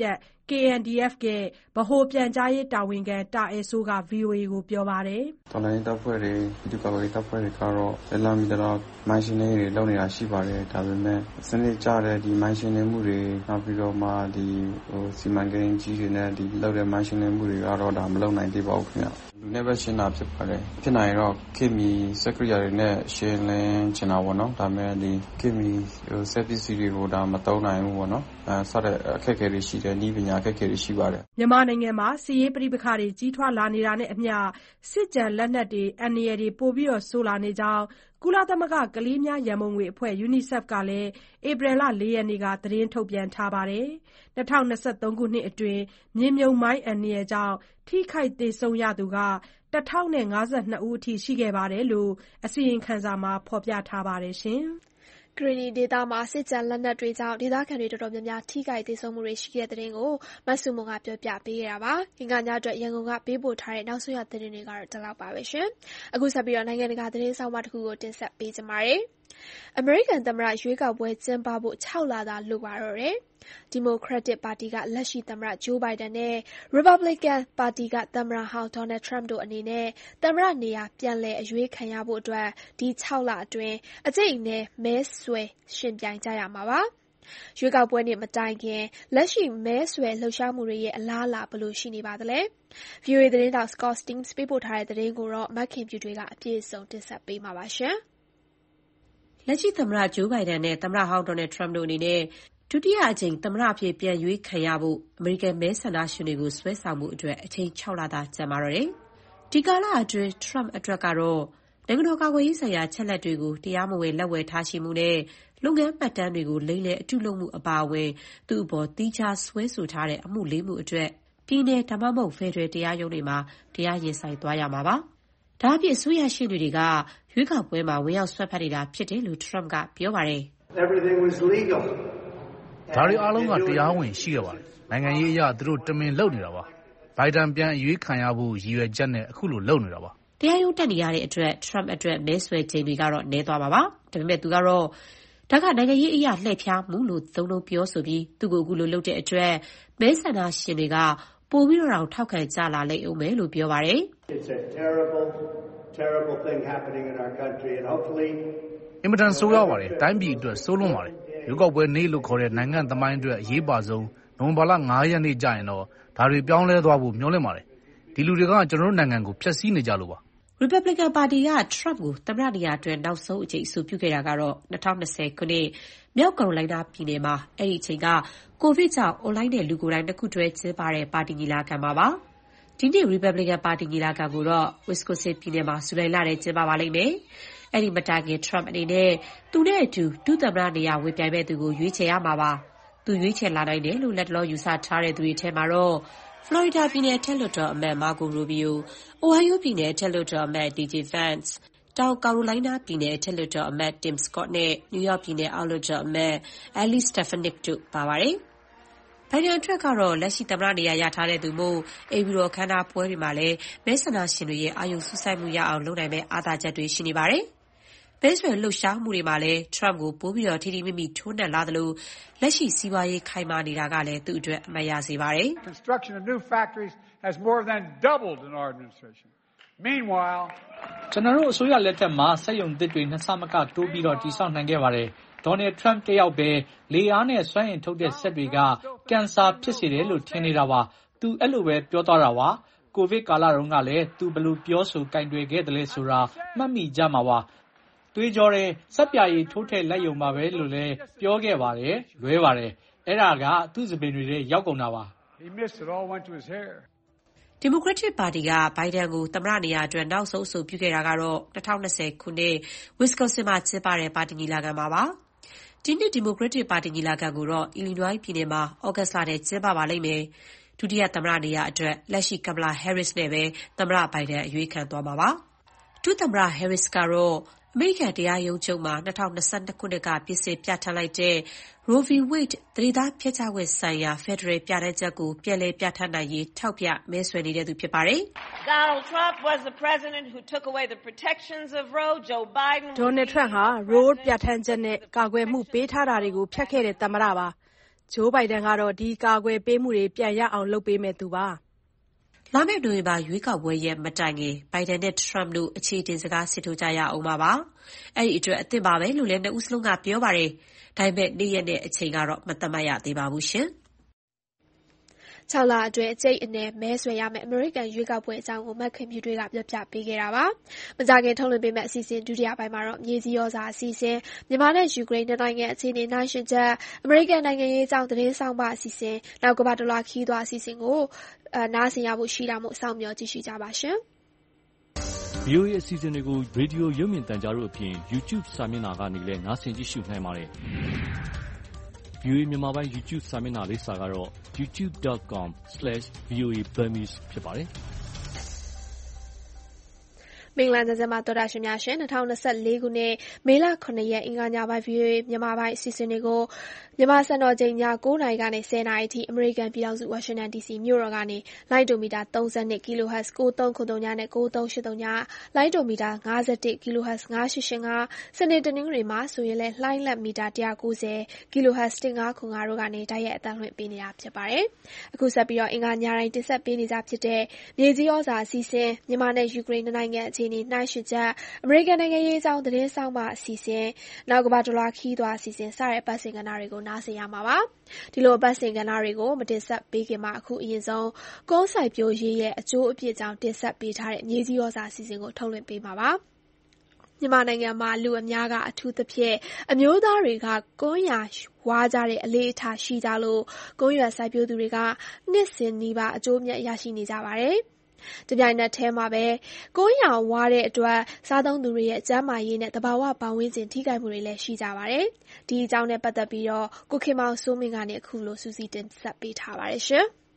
KNDF ရဲ့ဗဟိုပြန်ကြားရေးတာဝန်ခံတာအယ်စိုးက VOA ကိုပြောပါတယ်။တော်လိုင်းတပ်ဖွဲ့တွေဒီကာကွယ်ရေးတပ်ဖွဲ့တွေကတော့လက်လမ်းမီတော့မိုင်းရှင်းနေတွေလုပ်နေတာရှိပါတယ်။ဒါပေမဲ့စနစ်ကျတဲ့ဒီမိုင်းရှင်းနေမှုတွေနောက်ပြီးတော့မှဒီစီမံကိန်းကြီးတွေနဲ့ဒီလုပ်တဲ့မိုင်းရှင်းနေမှုတွေကတော့ဒါမလုပ်နိုင်သေးပါဘူးခင်ဗျ။လူနဲ့ပဲရှင်းတာဖြစ်ပါတယ်။ဖြစ်နိုင်တော့ခေမီစက်ကိရိယာတွေနဲ့ရှင်းလင်းချင်တာပေါ့နော်။ဒါပေမဲ့ဒီခေမီစက်ပစ္စည်းတွေကိုဒါမသုံးနိုင်ဘူးပေါ့နော်။စတဲ့အခက်အခဲတွေရှိတယ်။နည်းပညာအခက်အခဲတွေရှိပါတယ်။မြန်မာနိုင်ငံမှာစစ်ရေးပဋိပက္ခတွေကြီးထွားလာနေတာနဲ့အမျှစစ်ကြံလက်နက်တွေအန္တရာယ်တွေပိုပြီးဆိုးလာနေကြောင်းကုလသမဂ္ဂကလေးများရန်ပုံငွေအဖွဲ့ UNICEF ကလည်းဧပြီလ 4 ရက်နေ့ကသတင်းထုတ်ပြန်ထားပါတယ်။2023 ခုနှစ်အတွင်းမြေမြုပ်မိုင်းအန္တရာယ်ကြောင့်ထိခိုက်သေဆုံးရသူက 1052 ဦးအထိရှိခဲ့တယ်လို့အစီရင်ခံစာမှာဖော်ပြထားပါတယ်။ကရင်နီဒေသမှာစစ်ကြံလက်နက်တွေကြောင့်ဒေသခံတွေတော်တော်များများထိခိုက်သေဆုံးမှုတွေရှိခဲ့တဲ့သတင်းကိုမဆုမွန်ကပြောပြပေးခဲ့တာပါ။အင်္ဂါညအတွက်ရန်ကုန်ကပေးပို့ထားတဲ့နောက်ဆုံးရသတင်းတွေကတော့ဒီလောက်ပါပဲရှင်။အခုဆက်ပြီးတော့နိုင်ငံတကာသတင်းဆောင်မတစ်ခုကိုတင်ဆက်ပေးကြပါမယ်။အမေရိကန်သမ္မတရွေးကောက်ပွဲကျင်းပဖို့6 လသာလိုပါတော့တယ်။ဒီမိုကရက်တစ်ပါတီကလက်ရှိသမ္မတဂျိုးဘိုင်ဒန်နဲ့ Republican ပါတီကသမ္မတဟောင်းဒေါ်နယ်ထရမ့်တို့အနေနဲ့သမ္မတနေရာပြန်လည်အရွေးခံရဖို့အတွက်ဒီ6 လအတွင်းအကြိတ်အနယ်မဲဆွယ်ရှင်ပြိုင်ကြရမှာပါ။ရွေးကောက်ပွဲနေ့မတိုင်ခင်လက်ရှိမဲဆွယ်လှုပ်ရှားမှုတွေရဲ့အလားအလာဘယ်လိုရှိနေပါသလဲ။ VOA သတင်းတောက် Scott Stearns ပေးပို့ထားတဲ့သတင်းကိုတော့မခင်ပြူတွေကအပြည့်အစုံတင်ဆက်ပေးမှာပါရှင်။လက်ရှိသမ္မတဂျိုးဘိုင်ဒန်နဲ့သမ္မတဟောင်းဒေါ်နယ်ထရမ့်တို့အနေနဲ့ဒုတိယအကြိမ်သမ္မတအဖြစ်ပြန်ရွေးခံရဖို့အမေရိကန်မဲဆန္ဒရှင်တွေကိုဆွဲဆောင်မှုအတွက်အချိန်6 လသာကျန်ပါတော့တယ်။ဒီကာလအတွင်းထရမ့်အတွက်ကတော့နိုင်ငံတော်ကာကွယ်ရေးဆိုင်ရာချက်လက်တွေကိုတရားမဝင်လက်ဝယ်ထားရှိမှုနဲ့လုပ်ငန်းမှတ်တမ်းတွေကိုလိမ်လည်အတုလုပ်မှုအပါအဝင်သူ့အပေါ်သီးခြားစွဲဆိုထားတဲ့အမှု 4 မှုအတွက်ပြည်내ဒါမှမဟုတ်ဖက်ဒရယ်တရားရုံးတွေမှာတရားရင်ဆိုင်သွားရမှာပါ။ဒါ့အပြင်အစိုးရရှေ့နေတွေကရွေးကောက်ပွဲမှာဝင်ရောက်စွက်ဖက်နေတာဖြစ်တယ်လို့ထရမ့်ကပြောပါတယ်။ Everything was legal. ဒါတွေအားလုံးကတရားဝင်ရှိခဲ့ပါတယ်။နိုင်ငံရေးအရသူတို့တမင်လုပ်နေတာပါ။ဘိုင်ဒန်ပြန်အရွေးခံရဖို့ရည်ရွယ်ချက်နဲ့အခုလိုလုပ်နေတာပါ။တရားရုံးတက်နေရတဲ့အတွက်ထရမ့်အတွက်မဲဆွယ်ချိန်တွေကတော့နည်းသွားမှာပါ။ဒါပေမဲ့သူကတော့ဒါကနိုင်ငံရေးအရလှည့်ဖျားမှုလို့သုံးလုံးပြောဆိုပြီးသူ့ကိုအခုလိုလုပ်တဲ့အတွက်မဲဆန္ဒရှင်တွေကပိုပြီးတော့ထောက်ခံကြလာလိမ့်ဦးမယ်လို့ပြောပါတယ်။ It's a terrible, terrible thing happening in our country and hopefully အင်မတန်ဆိုးရွားပါတယ်။တိုင်းပြည်အတွက်ဆိုးလွန်းပါတယ်။ရွေးကောက်ပွဲနေ့လို့ခေါ်တဲ့နိုင်ငံသမိုင်းအတွက်အရေးပါဆုံးနိုဝင်ဘာလ 5 ရက်နေ့ကျရင်တော့ဒါတွေပြောင်းလဲသွားဖို့မျှော်လင့်ပါတယ်။ဒီလူတွေကကျွန်တော်တို့နိုင်ငံကိုဖျက်ဆီးနေကြလို့ပါ။ Republican ပါတီကထရမ့်ကိုသမ္မတနေရာအတွက်နောက်ဆုံးအကြိမ်အဆိုပြုခဲ့တာကတော့2020 ခုနှစ်မြောက်ကယ်ရိုလိုင်းနားပြည်နယ်မှာအဲ့ဒီအချိန်ကကိုဗစ်ကြောင့်အွန်လိုင်းနဲ့လူကိုယ်တိုင်တစ်ခုတည်းကျင်းပတဲ့ပါတီညီလာခံမှာပါ။ဒီနေ့ Republican ပါတီညီလာခံကိုတော့ Wisconsin ပြည်နယ်မှာဇူလိုင်လထဲကျင်းပပါလိမ့်မယ်။အဲ့ဒီမတိုင်ခင်ထရမ့်အနေနဲ့သူနဲ့အတူဒုသမ္မတနေရာဝင်ပြိုင်မဲ့သူကိုရွေးချယ်ရမှာပါ။သူရွေးချယ်လာနိုင်တယ်လို့လက်တလောယူဆထားတဲ့သူတွေထဲမှာတော့ဖလော်ရီဒါပြည်နယ်အထက်လွှတ်တော်အမတ် Marco Rubio, Ohio ပြည်နယ်အထက်လွှတ်တော်အမတ် DJ Vance, တောင်ကာရိုလိုင်းနားပြည်နယ်အထက်လွှတ်တော်အမတ် Tim Scott နဲ့ New York ပြည်နယ်အောက်လွှတ်တော်အမတ် Elise Stefanik တို့ပါပါတယ်။ဘိုင်ဒန်အတွက်ကတော့လက်ရှိသမ္မတနေရာရထားတဲ့သူမို့အိမ်ဖြူတော်ခမ်းနားပွဲတွေမှာလည်းမဲဆန္ဒရှင်တွေရဲ့အာရုံစူးစိုက်မှုရအောင်လုပ်နိုင်မဲ့အားသာချက်တွေရှိနေပါတယ်။မဲဆွယ်လှုပ်ရှားမှုတွေမှာလည်းထရမ့်ကိုပိုပြီးတော့ထိထိမိမိထိုးနှက်လာသလိုလက်ရှိစီးပွားရေးခိုင်မာနေတာကလည်းသူ့အတွက်အမှတ်ရစေပါတယ်။ Construction of new factories has more than doubled in our administration. Meanwhile, ကျွန်တော်တို့အစိုးရလက်ထက်မှာစက်ရုံသစ်တွေနှစ်ဆမကတိုးပြီးတော့တည်ဆောက်နိုင်ခဲ့ပါတယ်။ဒေါ်နယ်ထရမ့်တယောက်ပဲလေအားနဲ့စွမ်းအင်ထုတ်တဲ့စက်တွေကကင်ဆာဖြစ်စေတယ်လို့ထင်နေတာပါ။သူအဲ့လိုပဲပြောသွားတာပါ။ကိုဗစ်ကာလတုန်းကလည်းသူဘယ်လိုပြောဆိုကင်တွယ်ခဲ့တယ်လဲဆိုတာမှတ်မိကြမှာပါ။တွေးကြောတဲ့စက်ပြာရည်ထိုးထည့်လက်ယုံပါပဲလို့လည်းပြောခဲ့ပါတယ်။လွဲပါတယ်။အဲ့ဒါကသူ့စပင်တွေထဲရောက်ကုန်တာပါ။ He missed it all went to his hair. ဒီမိုကရက်တစ်ပါတီကဘိုင်ဒန်ကိုသမ္မတနေရာအတွက်နောက်ဆုံးအဆိုပြုခဲ့တာကတော့2020 ခုနှစ် Wisconsin မှာကျင်းပတဲ့ပါတီညီလာခံမှာပါ။ဒီနှစ်ဒီမိုကရက်တစ်ပါတီညီလာခံကိုတော့ Illinois ပြည်နယ်မှာဩဂတ်စ်လထဲကျင်းပပါလိမ့်မယ်။ဒုတိယသမ္မတနေရာအတွက်လက်ရှိ Kamala Harris နဲ့ပဲသမ္မတဘိုင်ဒန်အရွေးခံသွားမှာပါ။ဒုသမ္မတ Harris ကတော့အမေရိကန်တရားရုံးချုပ်မှာ2022 ခုနှစ်ကပြင်ဆင်ပြဋ္ဌာန်းလိုက်တဲ့ Roe v. Wade သန္ဓေသားဖျက်ချခွင့်ဆိုင်ရာဖက်ဒရယ်ပြဋ္ဌာန်းချက်ကိုပြန်လည်ပြဋ္ဌာန်းနိုင်ရေးထောက်ပြမဲဆွယ်နေတဲ့သူဖြစ်ပါတယ်။ Donald Trump was the president who took away the protections of Roe. Joe Biden Donald Trump ဟာ Roe ပြဋ္ဌာန်းချက်နဲ့ကာကွယ်မှုပေးထားတာတွေကိုဖျက်ခဲ့တဲ့သမ္မတပါ။ဂျိုးဘိုင်ဒန်ကတော့ဒီကာကွယ်ပေးမှုတွေပြန်ရအောင်လုပ်ပေးမယ့်သူပါ။လာမယ့်နိုဝင်ဘာရွေးကောက်ပွဲရက်မတိုင်ခင်ဘိုင်ဒန်နဲ့ထရမ့်တို့အခြေအတင်စကားစစ်ထိုးကြရအောင်ပါ။အဲ့ဒီအတွက်အသင့်ပါပဲလို့လည်းနှစ်ဦးစလုံးကပြောပါတယ်။ဒါပေမဲ့နေ့ရက်နဲ့အချိန်ကတော့မသတ်မှတ်ရသေးပါဘူးရှင်။ 6 လအတွင်းအကြိတ်အနယ်မဲဆွယ်ရမယ့်အမေရိကန်ရွေးကောက်ပွဲအကြောင်းကိုမခင်ဖြူတွေကပြောပြပေးခဲ့တာပါ။မကြာခင်ထုတ်လွှင့်ပေးမယ့်အစီအစဉ်ဒုတိယပိုင်းမှာတော့မြေကြီးရောစာအစီအစဉ်မြန်မာနဲ့ယူကရိန်းနှစ်နိုင်ငံအခြေအနေနှိုင်းယှဉ်ချက်အမေရိကန်နိုင်ငံရေးအကြောင်းသတင်းဆောင်ပါအစီအစဉ်နောက်ကမ္ဘာတစ်လွှာခီးသွားအစီအစဉ်ကိုနားဆင်ရဖို့ရှိတာမို့စောင့်မျှော်ကြည့်ရှုကြပါရှင်။ VOA အစီအစဉ်တွေကိုရေဒီယိုရုပ်မြင်သံကြားတို့အပြင် YouTube စာမျက်နှာကနေလည်းနားဆင်ကြည့်ရှုနိုင်ပါတယ်။ VOA မြန်မာပိုင်း YouTube စာမျက်နှာလိပ်စာကတော့ youtube.com/VOA Burmese ဖြစ်ပါတယ်။မင်္ဂလာညချမ်းပါသောတာရှင်များရှင်2024ခုနှစ်မေလ9ရက်အင်္ဂါညပိုင်း VOA မြန်မာပိုင်းအစီအစဉ်တွေကိုမြန်မာစံတော်ချိန်ည9:00နာရီကနေ10:00နာရီအထိအမေရိကန်ပြည်ထောင်စုဝါရှင်တန် DC မြို့တော်ကနေလိုင်းဒိုမီတာ32 kHz 9303နဲ့9383လိုင်းဒိုမီတာ51 kHz 9885စနေတနင်္ဂနွေမှာဆိုရင်လည်းလှိုင်းလက်မီတာ190 kHz 1505တို့ကနေတိုက်ရိုက်အသံလွှင့်ပေးနေတာဖြစ်ပါတယ်။အခုဆက်ပြီးတော့အင်္ဂါညတိုင်းတင်ဆက်ပေးနေကြဖြစ်တဲ့မြေကြီးဩဇာအစီအစဉ်မြန်မာနဲ့ယူကရိန်းနိုင်ငံအခြေအနေနှိုင်းယှဉ်ချက်အမေရိကန်နိုင်ငံရေးအကြောင်းသတင်းဆောင်ပါအစီအစဉ်နောက်ကမ္ဘာတစ်လွှာခီးသွားအစီအစဉ်စတဲ့အပတ်စဉ်ကဏ္ဍတွေကိုနားဆင်ရမှာပါဒီလိုအပတ်စဉ်ကဏ္ဍတွေကိုမတင်ဆက်ပေးခင်မှာအခုအရင်ဆုံးကုန်းစိုက်ပျိုးရေးရဲ့အကျိုးအပြစ်ကြောင့်တင်ဆက်ပေးထားတဲ့မြေကြီးဩဇာအစီအစဉ်ကိုထုတ်လွှင့်ပေးမှာပါမြန်မာနိုင်ငံမှာလူအများကအထူးသဖြင့်အမျိုးသားတွေကကွမ်းယာဝါကြတဲ့အလေးအထားရှိကြလို့ကွမ်းရွက်စိုက်ပျိုးသူတွေကနှစ်စဉ်နီးပါးအကျိုးအမြတ်ရရှိနေကြပါတယ်။တပြိုင်နက်တည်းမှာပဲကွမ်းယာဝါတဲ့အတွက်စားသုံးသူတွေရဲ့ကျန်းမာရေးနဲ့သဘာဝပတ်ဝန်းကျင်ထိခိုက်မှုတွေလည်းရှိကြပါတယ်။ဒီအကြောင်းနဲ့ပတ်သက်ပြီးတော့ကိုခင်မောင်စိုးမင်းကနေအခုလိုစူးစီးတင်ဆက်ပေးထားပါတယ်ရှင်။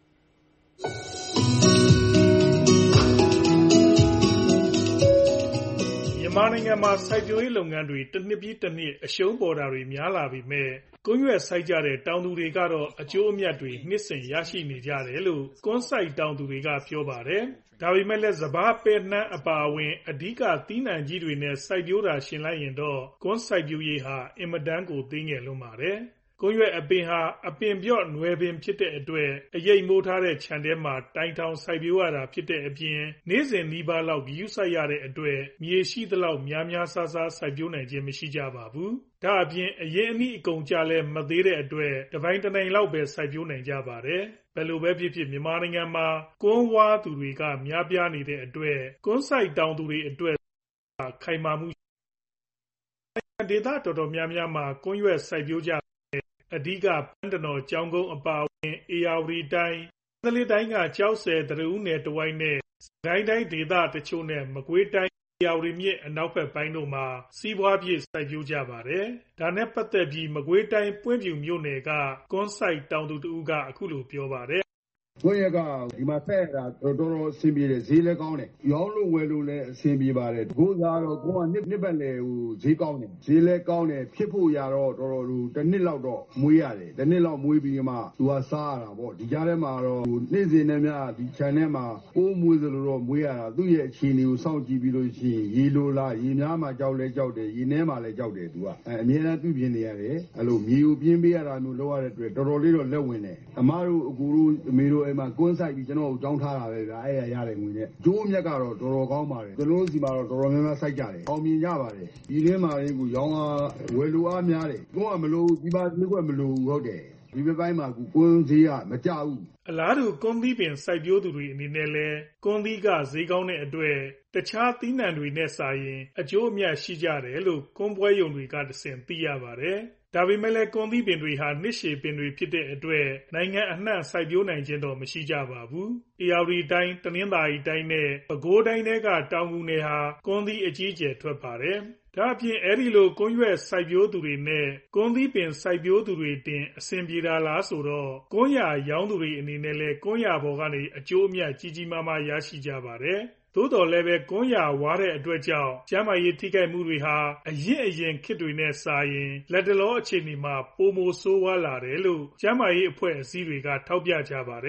မြန်မာနိုင်ငံမှာစိုက်ပျိုးရေးလုပ်ငန်းတွေတစ်နှစ်ပြီးတစ်နှစ်အရှုံးပေါ်တာတွေများလာပေမဲ့ကွမ်းရွက်စိုက်ကြတဲ့တောင်သူတွေကတော့အကျိုးအမြတ်တွေနှစ်စဉ်ရရှိနေကြတယ်လို့ကွမ်းစိုက်တောင်သူတွေကပြောပါတယ်။ဒါပေမဲ့လည်းစပါးပဲနှမ်းအပါအဝင်အဓိကသီးနှံကြီးတွေနဲ့စိုက်ပျိုးတာရှင်လိုက်ရင်တော့ကွမ်းစိုက်ပျိုးရေးဟာအင်မတန်ကိုသေးငယ်လွန်းပါတယ်။ကွမ်းရွက်အပင်ဟာအပင်ပြော့နွယ်ပင်ဖြစ်တဲ့အတွက်အရိပ်မိုးထားတဲ့ခြံထဲမှာတိုင်ထောင်စိုက်ပျိုးရတာဖြစ်တဲ့အပြင်နေ့စဉ်နီးပါးလောက်ဂရုစိုက်ရတဲ့အတွက်မြေရှိသလောက်များများစားစားစိုက်ပျိုးနိုင်ခြင်းမရှိကြပါဘူး။ဒါအပြင်အရင်အနည်းအကုန်ကြလဲမသေးတဲ့အတွက်တစ်ပိုင်းတစ်နိုင်လောက်ပဲစိုက်ပျိုးနိုင်ကြပါတယ်။ဘယ်လိုပဲဖြစ်ဖြစ်မြန်မာနိုင်ငံမှာကွမ်းဝါသူတွေကများပြားနေတဲ့အတွက်ကွမ်းစိုက်တောင်သူတွေအတွက်ခိုင်မာမှုဒေသတော်တော်များများမှာကွမ်းရွက်စိုက်ပျိုးကြအဓိကပန်းတနော်ကြောင်ကုန်းအပါအဝင်အေရဝတီတိုင်းမန္တလေးတိုင်းကကျောက်ဆည်သရဦးနယ်တဝိုက်နဲ့စကိုင်းတိုင်းဒေသတချို့နဲ့မကွေးတိုင်းအေရဝတီမြစ်အနောက်ဘက်ပိုင်းတို့မှာစီးပွားဖြစ်စိုက်ပျိုးကြပါတယ်။ဒါနဲ့ပတ်သက်ပြီးမကွေးတိုင်းပွင့်ဖြူမြို့နယ်ကကွမ်းစိုက်တောင်သူတဦးကအခုလိုပြောပါတယ်ကွမ်းရက်ကဒီမှာဆက်ရတာတော်တော်အဆင်ပြေတယ်ဈေးလည်းကောင်းတယ်ရောင်းလို့ဝယ်လို့လည်းအဆင်ပြေပါတယ်ကိုးစားတော့ကိုကနှစ်ပတ်လေဟိုဈေးကောင်းတယ်ဈေးလည်းကောင်းတယ်ဖြစ်ဖို့ရတော့တော်တော်တစ်နှစ်လောက်တော့မွေးရတယ်တစ်နှစ်လောက်မွေးပြီးမှသူကစားရတာပေါ့ဒီကြားထဲမှာတော့နေ့စဉ်နဲ့များဒီခြံထဲမှာပိုးမွေးစလို့တော့မွေးရတာသူ့ရဲ့အခြေအနေကိုစောင့်ကြည့်ပြီးလို့ရှိရင်ရေလိုလားရေများမှကြောက်လဲကြောက်တယ်ရေထဲမှာလည်းကြောက်တယ်သူကအမြဲတမ်းပြုပြင်နေရတယ်အဲ့လိုမြေကိုပြင်းပေးရတာမျိုးလုပ်ရတဲ့အတွက်တော်တော်လေးတော့လက်ဝင်တယ်အမားတို့အကူတို့အမေတို့မှာကွန်းဆိုင်ပြီးကျွန်တော်ကိုကြောင်းထားတာပဲဗျာအဲ့ရရတဲ့ငွေနဲ့ကျိုးအမြတ်ကတော့တော်တော်ကောင်းပါတယ်ကျွန်တော်တို့စီမှာတော့တော်တော်များများစိုက်ကြတယ်အောင်မြင်ကြပါတယ်ဒီထဲမှာရင်ကိုရောင်းအားဝယ်လိုအားများတယ်ကိုကမလို့ဒီပါဒီကွက်မလို့ဟုတ်တယ်ဒီဘက်ပိုင်းမှာကွန်းဈေးကမကြဘူးအလားတူကွန်သီးပင်စိုက်ပျိုးသူတွေအနေနဲ့လည်းကွန်သီးကဈေးကောင်းတဲ့အတွက်တခြားသီးနှံတွေနဲ့စာရင်အကျိုးအမြတ်ရှိကြတယ်လို့ကွန်ပွဲယုံတွေကတဆင့်သိရပါတယ်။ဒါပေမဲ့လည်းကွန်သီးပင်တွေဟာနှစ်ရှည်ပင်တွေဖြစ်တဲ့အတွက်နိုင်ငံအနှံ့စိုက်ပျိုးနိုင်ခြင်းတော့မရှိကြပါဘူး။ဧရာဝတီတိုင်းတနင်္သာရီတိုင်းနဲ့ပဲခူးတိုင်းတွေကတောင်ငူနယ်ဟာကွန်သီးအကြီးအကျယ်ထွက်ပါတယ်။ဒါအပြင်အဲဒီလိုကွမ်းရွက်စိုက်ပျိုးသူတွေနဲ့ကွမ်းသီးပင်စိုက်ပျိုးသူတွေတင်အဆင်ပြေတာလားဆိုတော့ကွမ်းရာရောင်းသူတွေအနေနဲ့လည်းကွမ်းရာပေါ်ကနေအကျိုးအမြတ်ကြီးကြီးမားမားရရှိကြပါတယ်။သို့တော်လည်းပဲကွမ်းရာဝါတဲ့အတွက်ကြောင့်ကျန်းမာရေးထိခိုက်မှုတွေဟာအရင်ခေတ်တွေနဲ့စာရင်လက်တလောအခြေအနေမှာပိုမိုဆိုးဝါးလာတယ်လို့ကျန်းမာရေးအဖွဲ့အစည်းတွေကထောက်ပြကြပါတယ်။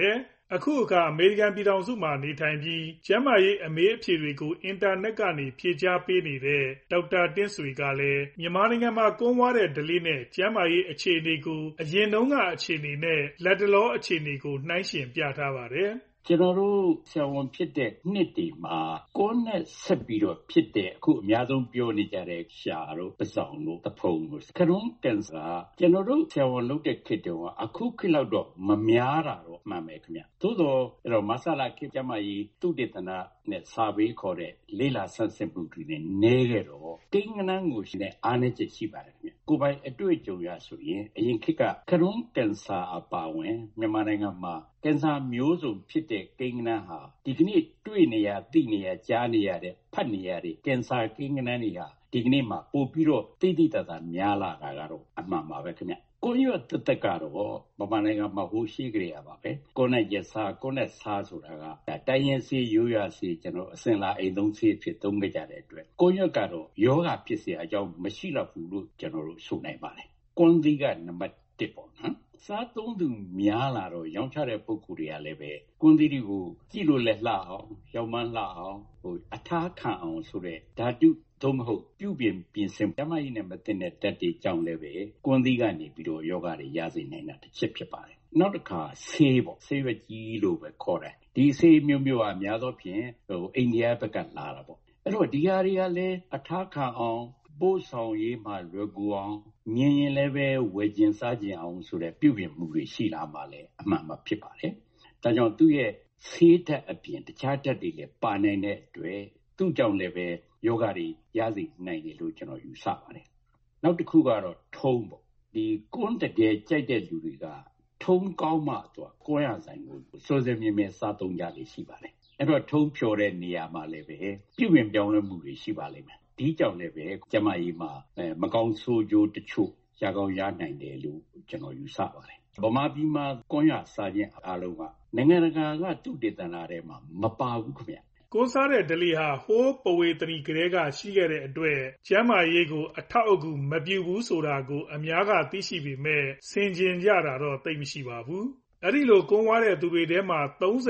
အခုအခါအမေရိကန်ပြည်ထောင်စုမှာနေထိုင်ပြီးကျန်းမာရေးအမေးအဖြေတွေကိုအင်တာနက်ကနေဖြေကြားပေးနေတဲ့ဒေါက်တာတင့်ဆွေကလည်းမြန်မာနိုင်ငံမှာကွန်းဝါးတဲ့ဓလေ့နဲ့ကျန်းမာရေးအခြေအနေကိုအရင်တုန်းကအခြေအနေနဲ့လတ်တလောအခြေအနေကိုနှိုင်းယှဉ်ပြထားပါတယ်။ကျွန်တော်တို့ဆရာဝန်ဖြစ်တဲ့နှစ်တွေမှာကိုယ်နဲ့ဆက်ပြီးတော့ဖြစ်တဲ့အခုအများဆုံးပြောနေကြတဲ့ရှာတို့ပစောင်တို့သဖုံတို့ခရုံးကန်ဆာကျွန်တော်တို့ဆရာဝန်လုပ်တဲ့ခေတ်တုန်းကအခုခေတ်လောက်တော့မများတာတော့မှန်မယ်ခင်ဗျသို့တော့အဲ့တော့မဆလာခေတ်ကျမကြီးသူတေသနာနဲ့စာပေခေါ်တဲ့လေးလာဆန်းစစ်မှုတွေနဲ့နေခဲ့တော့ကိန်းဂဏန်းကိုရှိတဲ့အားနည်းချက်ရှိပါတယ်ခင်ဗျကိုယ်ပိုင်အတွေ့အကြုံရဆိုရင်အရင်ခေတ်ကခရုံးကန်ဆာအပါဝင်မြန်မာနိုင်ငံမှာကင်ဆာမျိုးစုံဖြစ်တဲ့ကိန်းဂဏန်းဟာဒီကနေ့တွေ့နေရသိနေရကြားနေရတဲ့ဖတ်နေရတဲ့ကင်ဆာကိန်းဂဏန်းတွေဟာဒီကနေ့မှာပို့ပြီးတော့တိတိတသာများလာတာကတော့အမှန်ပါပဲခင်ဗျကိုရွတ်တက်ကတော့ဗမာနိုင်ငံမှာဟိုရှိကြရပါပဲကိုနဲ့ရစားကိုနဲ့စားဆိုတာကတိုင်းရင်စီရိုးရစီကျွန်တော်အစင်လာအိမ်သုံးစီဖြစ်သုံးကြတဲ့အတွက်ကိုရွတ်ကတော့ယောဂဖြစ်เสียအကြောင်းမရှိတော့ဘူးလို့ကျွန်တော်တို့ဆိုနိုင်ပါတယ်ကွန်သီကနံပါတ်1ပေါ့နော်စားသုံးသူများလာတော့ရောင်းချတဲ့ပုဂ္ဂိုလ်တွေကလည်းပဲကွန်သီတွေကိုကြည့်လို့လည်းလှအောင်ရောင်မလှအောင်အထားခံအောင်ဆိုတဲ့ဓာတုသို့မဟုတ်ပြုပြင်ဆင်ဓမ္မကြီးနဲ့မသိတဲ့ဓာတ်တွေကြောင့်လည်းပဲကွန်သီကနေပြီးတော့ယောဂတွေရစေနိုင်တာတစ်ချက်ဖြစ်ပါတယ်နောက်တစ်ခါဆေးပေါ့ဆေးရွက်ကြီးလို့ပဲခေါ်တယ်ဒီဆေးမျိုးမျိုးအများသောဖြင့်အိန္ဒိယဘက်ကလာတာပေါ့အဲ့တော့ဒီဟာတွေကလည်းအထားခံအောင်ပို့ဆောင်ရေးမှာလွယ်ကူအောင်မြင်ရင်လည်းပဲဝယ်ကျင်စားကျင်အောင်ဆိုတဲ့ပြုပြင်မှုတွေရှိလာမှလည်းအမှန်မှဖြစ်ပါတယ်။ဒါကြောင့်သူ့ရဲ့ဆေးဓာတ်အပြင်တခြားဓာတ်တွေလည်းပါနိုင်တဲ့အတွက်သူ့ကြောင့်လည်းပဲယောဂတွေရစေနိုင်တယ်လို့ကျွန်တော်ယူဆပါတယ်။နောက်တစ်ခုကတော့ထုံးပေါ့ဒီကွန်းတကယ်ကြိုက်တဲ့လူတွေကထုံးကောင်းမှတော့ကိုယ်ရဆိုင်ကိုစိုးစမြင်မြင်စားသုံးကြလေရှိပါတယ်။အဲ့တော့ထုံးဖြော်တဲ့နေရာမှာလည်းပဲပြုပြင်ပြောင်းလဲမှုတွေရှိပါလိမ့်မယ်။ဒီကြောင့်လည်းပဲကျမကြီးမှာမကောင်းဆိုးကျိုးတချို့ရကောင်းရနိုင်တယ်လို့ကျွန်တော်ယူဆပါတယ်ဗမာပြည်မှာကွန်ရစားခြင်းအားလုံးကနိုင်ငံတကာကသူတေသနာထဲမှာမပါဘူးခင်ဗျကိုစားတဲ့ဓလေ့ဟာဟိုးပဝေသနီကလေးကရှိခဲ့တဲ့အတွက်ကျမ်းမာရေးကိုအထောက်အကူမပြုဘူးဆိုတာကိုအများကသိရှိပေမဲ့ဆင်ခြင်ကြတာတော့သိမရှိပါဘူးအဲ့ဒီလိုကွန်းဝါတဲ့သူတွေထဲမှာ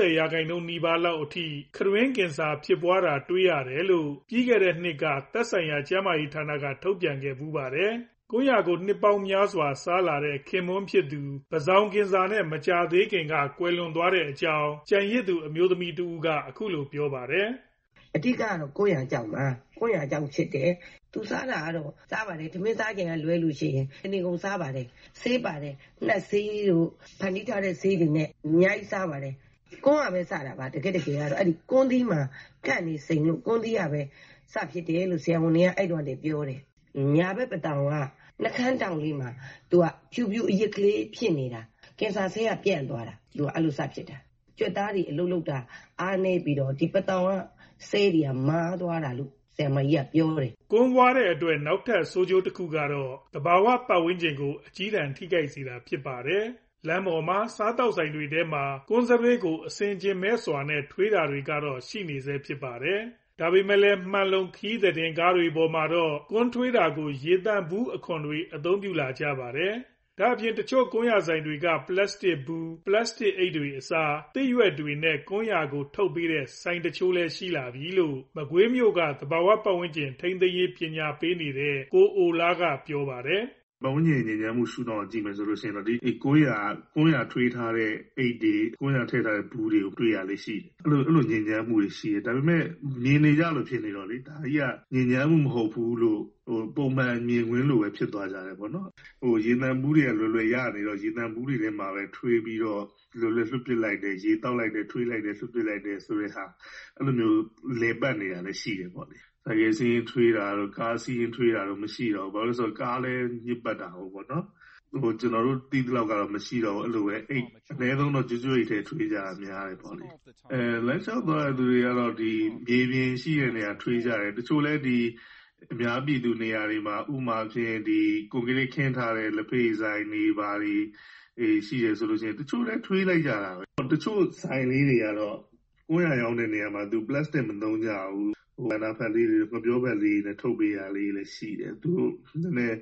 30%နီးပါးလောက်အထိခရွင်းကင်ဆာဖြစ်ပွားတာတွေ့ရတယ်လို့ပြီးခဲ့တဲ့နှစ်ကသက်ဆိုင်ရာကျန်းမာရေးဌာနကထုတ်ပြန်ခဲ့ပူးပါတယ်။ကိုရကိုနှစ်ပေါင်းများစွာစားလာတဲ့ခင်မွန်းဖြစ်သူပဇောင်ကင်ဆာနဲ့မကြာသေးခင်ကကွယ်လွန်သွားတဲ့အကြောင်းကြံရစ်သူအမျိုးသမီးတူကအခုလိုပြောပါတယ်။အဓိကတော့ကိုရအကြောင်းပါကိုရအကြောင်းဖြစ်တယ်သူစားတာကတော့စားပါတယ်ဓမင်းစားခြင်းကလွဲလို့ရှိရင်အနေကုန်စားပါတယ်ဆေးပါတယ်နှက်ဆေးတို့ဖန်တီးထားတဲ့ဆေးတွေနဲ့အများကြီးစားပါတယ်ကွန်းကပဲစားတာပါတကယ်ကတော့အဲ့ဒီကွန်းသီးမှာကန့်နေစိန်လို့ကွန်းသီးကပဲစဖြစ်တယ်လို့ဆရာဝန်တွေကအဲ့တော့တည်းပြောတယ်ညာဘက်ပတောင်ကနှခမ်းတောင်လေးမှာသူကဖြူဖြူအရစ်ကလေးဖြစ်နေတာကင်ဆာဆေးကပြန့်သွားတာသူကအဲ့လိုစဖြစ်တာကြွက်သားတွေအလုလုတာအားနေပြီးတော့ဒီပတောင်ကဆေးတွေကမားသွားတာလို့ဆရာမကြီးကပြောတယ်ကွန်းွားတဲ့အတွက်နောက်ထပ်ဆိုးကျိုးတစ်ခုကတော့တဘာဝပတ်ဝန်းကျင်ကိုအကြီးတန်းထိခိုက်စေတာဖြစ်ပါတယ်လမ်းပေါ်မှာစားတောက်ဆိုင်တွေထဲမှာကွန်းစရွေးကိုအစင်ကျင်မဲ့စွာနဲ့ထွေးတာတွေကတော့ရှိနေဆဲဖြစ်ပါတယ်ဒါပေမဲ့လည်းမှန်လုံခီးတဲ့ကားတွေပေါ်မှာတော့ကွန်းထွေးတာကိုရေတန့်ဘူးအခွန်တွေအသုံးပြုလာကြပါတယ်ဒါအပြင်တချို့ကွန်းရဆိုင်တွေကပလတ်စတစ်ဘူးပလတ်စတစ်အိတ်တွေအစားသစ်ရွက်တွေနဲ့ကွန်းရကိုထုတ်ပေးတဲ့ဆိုင်တချို့လည်းရှိလာပြီလို့မကွေးမြို့ကသဘာဝပတ်ဝန်းကျင်ထိန်းသိမ်းရေးပညာပေးနေတဲ့ကိုအိုလားကပြောပါတယ်ပတ်ဝန်းကျင်ညဉ့်ဉန်းမှုရှုထောင့်ကြည့်မယ်ဆိုလို့ရှိရင်တော့ဒီကွန်းရထွေးထားတဲ့အိတ်တွေကွန်းရထည့်ထားတဲ့ဘူးတွေကိုတွေ့ရလေရှိတယ်အဲ့လိုညဉ့်ဉန်းမှုတွေရှိတယ်ဒါပေမဲ့မြင်နေကြလို့ဖြစ်နေတော့လေဒါကြီးကညဉ့်ဉန်းမှုမဟုတ်ဘူးလို့ပုံမှန်မြင်ကွင်းလိုပဲဖြစ်သွားကြတယ်ပေါ့နော်ရေနံဘူးတွေကလွယ်ရနေတော့ရေနံဘူးတွေထဲမှာပဲထွေးပြီးတော့လွယ်လွှတ်ပစ်လိုက်တယ်ရေတောက်လိုက်တယ်ထွေးလိုက်တယ်လွှတ်ပစ်လိုက်တယ်ဆိုတဲ့ဟာအဲ့လိုမျိုးလေပတ်နေတာလည်းရှိတယ်ပေါ့လေဆိုင်ကယ်စီးရင်ထွေးတာတော့ကားစီးရင်ထွေးတာတော့မရှိတော့ဘူးဘာလို့လဲဆိုတော့ကားလည်းညစ်ပတ်တာဟုတ်ပေါ့နော်ကျွန်တော်တို့တီးတလောက်ကတော့မရှိတော့ဘူးအဲ့လိုပဲအိတ်အနည်းဆုံးတော့ကျွတ်အိတ်ထဲထွေးကြတာများတယ်ပေါ့လေလမ်းလျှောက်သွားတဲ့သူတွေကတော့ဒီမြေပြင်ရှိတဲ့နေရာထွေးကြတယ်တချို့လည်းဒီအများပြည်သူနေရာတွေမှာဥမာဖြင့်ဒီကွန်ကရစ်ခင်းထားတဲ့လက်ဖေးဆိုင်နေပါတွေရှိရဆိုလို့ရှိရင်တချို့လည်းထွေးလိုက်ကြတာပဲတချို့ဆိုင်လေးတွေကတော့ကိုယ်ရရောင်းတဲ့နေရာမှာသူပလတ်စတစ်မသုံးကြဘူးဘာနာဖက်လေးတွေငပြောဘက်လေးနဲ့ထုတ်ပေးရလေးလည်းရှိတယ်သူနည်းနည်း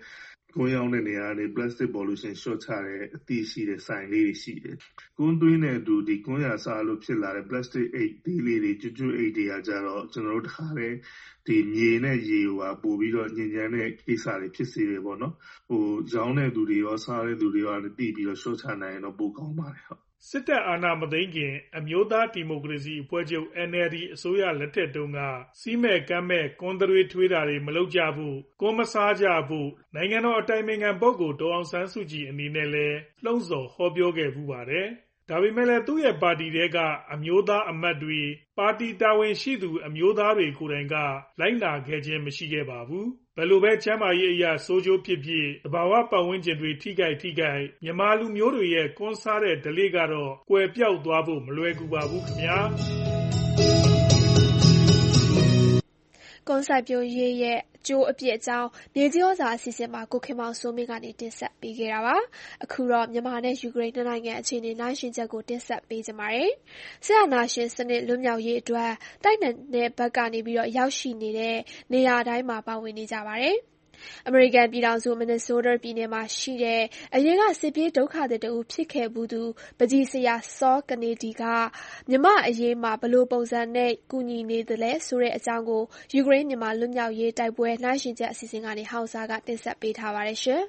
ကွန်းရောင်းတဲ့နေရာကနေ plastic pollution လျှော့ချတဲ့အသည့်ရှိတဲ့ဆိုင်လေးတွေရှိတယ်။ကွန်းသွင်းတဲ့အတူဒီကွန်းရစားလို့ဖြစ်လာတဲ့ plastic အိတ်သေးလေးတွေကျွတ်အိတ်တွေကကြတော့ကျွန်တော်တို့တခါတည်းဒီမြေနဲ့ရေဟိုပို့ပြီးတော့ညဉ့်ညမ်းတဲ့ကိစ္စတွေဖြစ်စေတယ်ပေါ့နော်။ရောင်းတဲ့သူတွေရောစားတဲ့သူတွေရောတည်ပြီးတော့လျှော့ချနိုင်ရင်တော့ပိုကောင်းပါတယ်ဟုတ်စစ်တပ်အာဏာမသိမ်းခင်အမျိုးသားဒီမိုကရေစီအဖွဲ့ချုပ် NLD အစိုးရလက်ထက်တုန်းကစီးမဲ့ကမ်းမဲ့ကွန်သွေးထွေးတာတွေမလုပ်ကြဘူးကွန်မစားကြဘူးနိုင်ငံတော်အတိုင်ပင်ခံပုဂ္ဂိုလ်ဒေါ်အောင်ဆန်းစုကြည်အနေနဲ့လည်းလှုံ့ဆော်ဟောပြောခဲ့ဖူးပါတယ်ဒါပေမဲ့လည်းသူ့ရဲ့ပါတီထဲကအမျိုးသားအမတ်တွေပါတီတာဝန်ရှိသူအမျိုးသားတွေကိုယ်တိုင်ကလိုက်နာခဲ့ခြင်းမရှိခဲ့ပါဘူးဘယ်လိုပဲချမ်းသာရေးအရာစိုးကျိုးဖြစ်ဖြစ်သဘာဝပတ်ဝန်းကျင်တွေထိခိုက်မြန်မာလူမျိုးတွေရဲ့ကွန်ဆာတဲ့ဓလေ့ကတော့ကွယ်ပြောက်သွားဖို့မလွယ်ကူပါဘူးခင်ဗျာကွန်စိုက်ပျိုးရေးရဲ့အကျိုးအပြစ်အကြောင်းမြေကြီးဩဇာအစီအစဉ်မှာကိုခင်မောင်စိုးမင်းကနေတင်ဆက်ပေးခဲ့တာပါအခုတော့မြန်မာနဲ့ယူကရိန်းနှစ်နိုင်ငံအခြေအနေနိုင်ရှင်ချက်ကိုတင်ဆက်ပေးကြပါမယ်ဆရာနာရှင်စနစ်လွတ်မြောက်ရေးအတွက်တိုက်နယ်ဘက်ကနေပြီးတော့ရောက်ရှိနေတဲ့နေရာတိုင်းမှာပါဝင်နေကြပါတယ်အမေရိကန်ပြည်ထောင်စုမင်နီဆိုးတားပြည်နယ်မှာရှိတဲ့အရင်ကစစ်ပြေးဒုက္ခသည်တဦးဖြစ်ခဲ့ဘူးသူပကြီးဆရာစောကနေဒီကမြမအရေးမှာဘလို့ပုံစံနဲ့ကူညီနေသလဲဆိုတဲ့အကြောင်းကိုယူကရိန်းမြန်မာလွတ်မြောက်ရေးတိုက်ပွဲနှိုင်းယှဉ်ချက်အစီအစဉ်ကနေဟောင်စာကတင်ဆက်ပေးထားပါတယ်ရှင်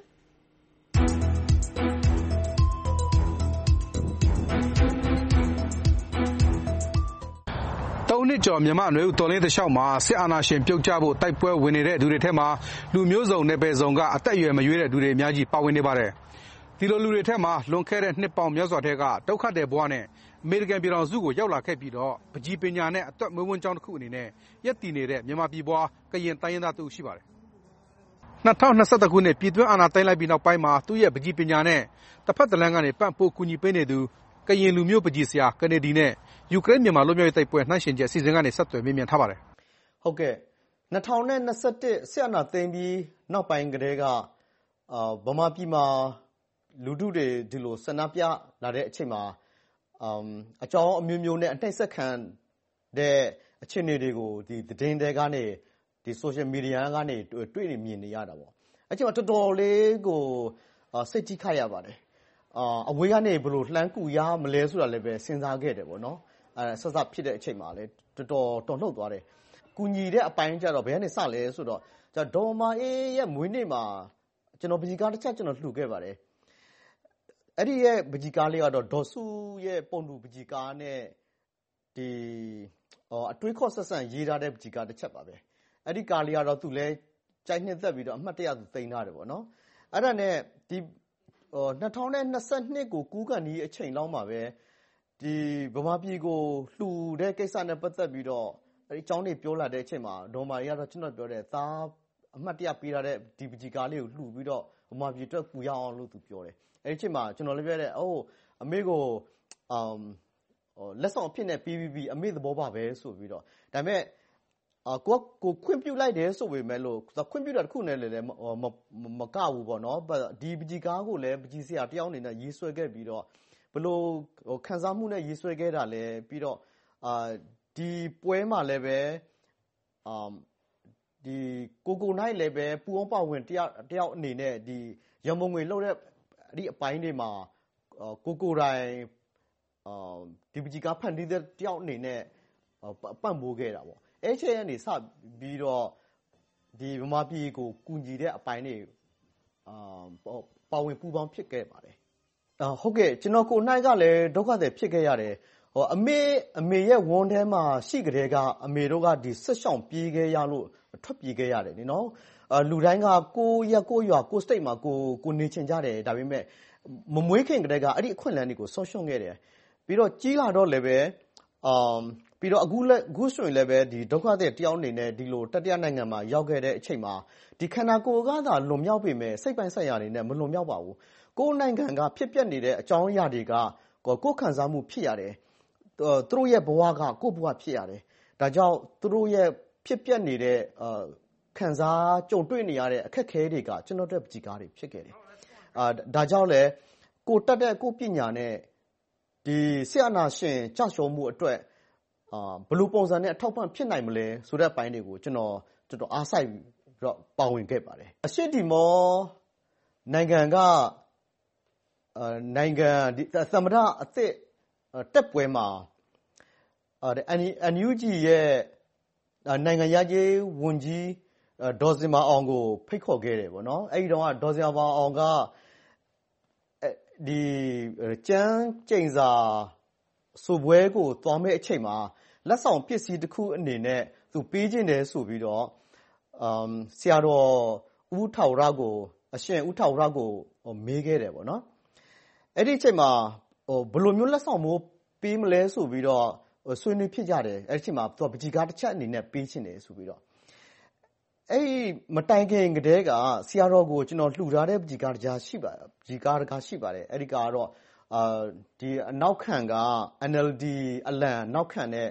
နှစ်ကျော်မြန်မာနွေဦးတော်လှန်ရေးတလျှောက်မှာစစ်အာဏာရှင်ပြုတ်ကျဖို့တိုက်ပွဲဝင်နေတဲ့သူတွေထဲမှာလူမျိုးစုံနယ်ပယ်စုံကအသက်အရွယ်မရွေးတဲ့သူတွေအများကြီးပါဝင်နေပါတယ်။ဒီလိုလူတွေထဲမှာလွန်ခဲ့တဲ့နှစ်ပေါင်းများစွာထဲကဒုက္ခသည်ဘဝနဲ့အမေရိကန်ပြည်ထောင်စုကိုရောက်လာခဲ့ပြီးတော့ပကြီးပညာနဲ့အသက်မွေးဝမ်းကျောင်းတစ်ခုအနေနဲ့ရပ်တည်နေတဲ့မြန်မာပြည်ပွားကရင်တိုင်းရင်းသားသူရှိပါတယ်။2021ခုနှစ်ပြည်တွင်းအာဏာသိမ်းလိုက်ပြီးနောက်ပိုင်းမှာသူ့ရဲ့ပကြီးပညာနဲ့တစ်ဖက်တစ်လမ်းကနေပံ့ပိုးကူညီပေးနေသူကရင်လူမျိုးပကြီးဆရာကနေဒီနဲ့ယူကရိန်းမြန်မာလွတ်မြောက်ရေးတိုက်ပွဲနှိုင်းယှဉ်ချက်အစီအစဉ်ကနေဆက်သွယ်မေးမြန်းထားပါတယ်။ဟုတ်ကဲ့2021စစ်အာဏာသိမ်းပြီးနောက်ပိုင်းကတည်းကဗမာပြည်မှာလူထုတွေဒီလိုဆန္ဒပြလာတဲ့အချိန်မှာအကြောင်းအမျိုးမျိုးနဲ့အနှိမ့်ဆက်ခံတဲ့အခြေအနေတွေကိုဒီသတင်းတွေကနေဒီ social media ကနေတွေ့နေမြင်နေရတာပေါ့။အဲ့ချိန်မှာတော်တော်လေးကိုစိတ်ကြီးခတ်ရပါတယ်။အဝေးကနေဘယ်လိုလှမ်းကူရမလဲဆိုတာလည်းပဲစဉ်းစားခဲ့တယ်ပေါ့နော်ဆက်စပ်ဖြစ်တဲ့အချိန်မှာလည်းတော်လှုပ်သွားတယ်ကူညီတဲ့အပိုင်းကျတော့ဘယ်ကနေစလဲဆိုတော့ဒေါ်မာအေးရဲ့မွေးနေ့မှာကျွန်တော်ပကြီးကားတစ်ချက်ကျွန်တော်လှူခဲ့ပါတယ်အဲ့ဒီရဲ့ပကြီးကားလေးကတော့ဒေါ်စုရဲ့ပုံတူပကြီးကားနဲ့ဒီအတွေးခေါ်ဆက်ဆံရေးထားတဲ့ပကြီးကားတစ်ချက်ပါပဲအဲ့ဒီကားလေးကတော့သူလည်းကြိုက်နှစ်သက်ပြီးတော့အမှတ်တရသူသိမ်းထားတယ်ပေါ့နော်အဲ့ဒါနဲ့ဒီ2022ကိုကူးကန်ဒီအချိန်လောက်မှာပဲဒီဗမာပြည်ကိုလှူတဲ့ကိစ္စနဲ့ပတ်သက်ပြီးတော့အဲဒီအကြောင်းတွေပြောလာတဲ့အချိန်မှာဒေါ်မာရီကတော့ကျွန်တော်ပြောတယ်သားအမှတ်တရပေးထားတဲ့ဒီပကြီးကားလေးကိုလှူပြီးတော့ဗမာပြည်အတွက်ကူရအောင်လို့သူပြောတယ်အဲဒီအချိန်မှာကျွန်တော်လည်းပြောတယ်အမေကိုလက်ဆောင်အဖြစ်နဲ့ပြီးအမေသဘောပါပဲဆိုပြီးတော့ဒါပေမဲ့ကိုခွင့်ပြုလိုက်တယ်ဆိုပေမဲ့လို့ခွင့်ပြုတာတစ်ခုနဲ့လည်းမကဘူးပေါ့နော်ဒီပကြီးကားကိုလည်းပကြီးဆရာတယောက်အနေနဲ့ရေးဆွဲခဲ့ပြီးတော့ဘလို့ခံစားမှုနဲ့ရေးဆွဲခဲ့တာလဲပြီးတော့ဒီပွဲမှာလည်းပဲဒီကိုနိုင်လည်းပဲပူအောင်ပါဝင်တယောက်အနေနဲ့ဒီရမုံငွေလှုပ်တဲ့အဲ့ဒီအပိုင်းတွေမှာကိုတိုင်းဒီပကြီးကားဖန်တီးတဲ့တယောက်အနေနဲ့ပံ့ပိုးခဲ့တာပေါ့အဲ့ချိန်ကနေစပြီးတော့ဒီဗမာပြည်ကိုကူညီတဲ့အပိုင်းတွေပါဝင်ပူးပေါင်းဖြစ်ခဲ့ပါတယ်ဟုတ်ကဲ့ကျွန်တော်ကိုနိုင်ကလည်းဒုက္ခသည်ဖြစ်ခဲ့ရတယ်အမေရဲ့ဝန်ထဲမှာရှိကြတဲ့ကအမေတို့ကဒီဆက်ရှောင်ပြေးခဲ့ရလို့ထွက်ပြေးခဲ့ရတယ်နော်လူတိုင်းကကိုရက်ကိုရွာကိုစတိတ်မှာကိုနေချင်ကြတယ်ဒါပေမဲ့မမွေးခင်ကတည်းကအဲ့ဒီအခွင့်အလမ်းတွေကိုဆော့ရှုံခဲ့တယ်ပြီးတော့ကြီးလာတော့လည်းပဲပြီးတော့အခုဆိုရင်လည်းပဲဒီဒုက္ခသည်တယောက်အနေနဲ့ဒီလိုတတိယနိုင်ငံမှာရောက်ခဲ့တဲ့အချိန်မှာဒီခန္ဓာကိုယ်ကသာလွန်မြောက်ပေမဲ့စိတ်ပိုင်းဆိုင်ရာတွေနဲ့မလွန်မြောက်ပါဘူးကိုယ်နိုင်ငံကဖြစ်ပျက်နေတဲ့အကြောင်းအရာတွေကကိုယ်ခံစားမှုဖြစ်ရတယ်သူတို့ရဲ့ဘဝကကိုယ့်ဘဝဖြစ်ရတယ်ဒါကြောင့်သူတို့ရဲ့ဖြစ်ပျက်နေတဲ့ခံစားကြုံတွေ့နေရတဲ့အခက်အခဲတွေကကျွန်တော်တို့ပကြီးကားတွေဖြစ်ခဲ့တယ်ဒါကြောင့်လဲကိုတက်တဲ့ကိုပညာနဲ့ဒီဆရာနာရှင်ကြရှုံးမှုအတွက်ဘယ်လိုပုံစံနဲ့အထောက်ပံ့ဖြစ်နိုင်မလဲဆိုတဲ့အပိုင်းတွေကိုကျွန်တော်အားစိုက်ပြီးတော့ပါဝင်ခဲ့ပါတယ်အရှိတီမောနိုင်ငံကသမ္မတအသစ်တက်ပွဲမှာNUG ရဲ့နိုင်ငံရေးဝန်ကြီးဒေါ်ဇင်မာအောင်ကိုဖိတ်ခေါ်ခဲ့တယ်ပေါ့နော်အဲ့ဒီတော့ဒေါ်ဇင်မာအောင်ကဒီကျန်းကျိန်စာဆိုပွဲကိုသွားမဲ့အချိန်မှာလက်ဆောင်ပစ္စည်းတစ်ခုအနေနဲ့သူပေးခြင်းတယ်ဆိုပြီးတော့ဆရာတော်ဦးထောက်ရကိုအရှင်ဦးထောက်ရကိုမေးခဲ့တယ်ပေါ့နော်အဲ့ဒီအချိန်မှာဘယ်လိုမျိုးလက်ဆောင်မျိုးပေးမလဲဆိုပြီးတော့ဆွေးနွေးဖြစ်ကြတယ်အဲ့ဒီအချိန်မှာသူပကြီးကားတစ်ချက်အနေနဲ့ပေးခြင်းတယ်ဆိုပြီးတော့အဲ့ဒီမတိုင်ခင်ကတည်းကဆရာတော်ကိုကျွန်တော်လှူထားတဲ့ပကြီးကားတစ်ကြားရှိပါတယ်ပကြီးကားတစ်ကားရှိပါတယ်အဲ့ဒီကတော့ဒီအနောက်ခံက NLD အလံနောက်ခံတဲ့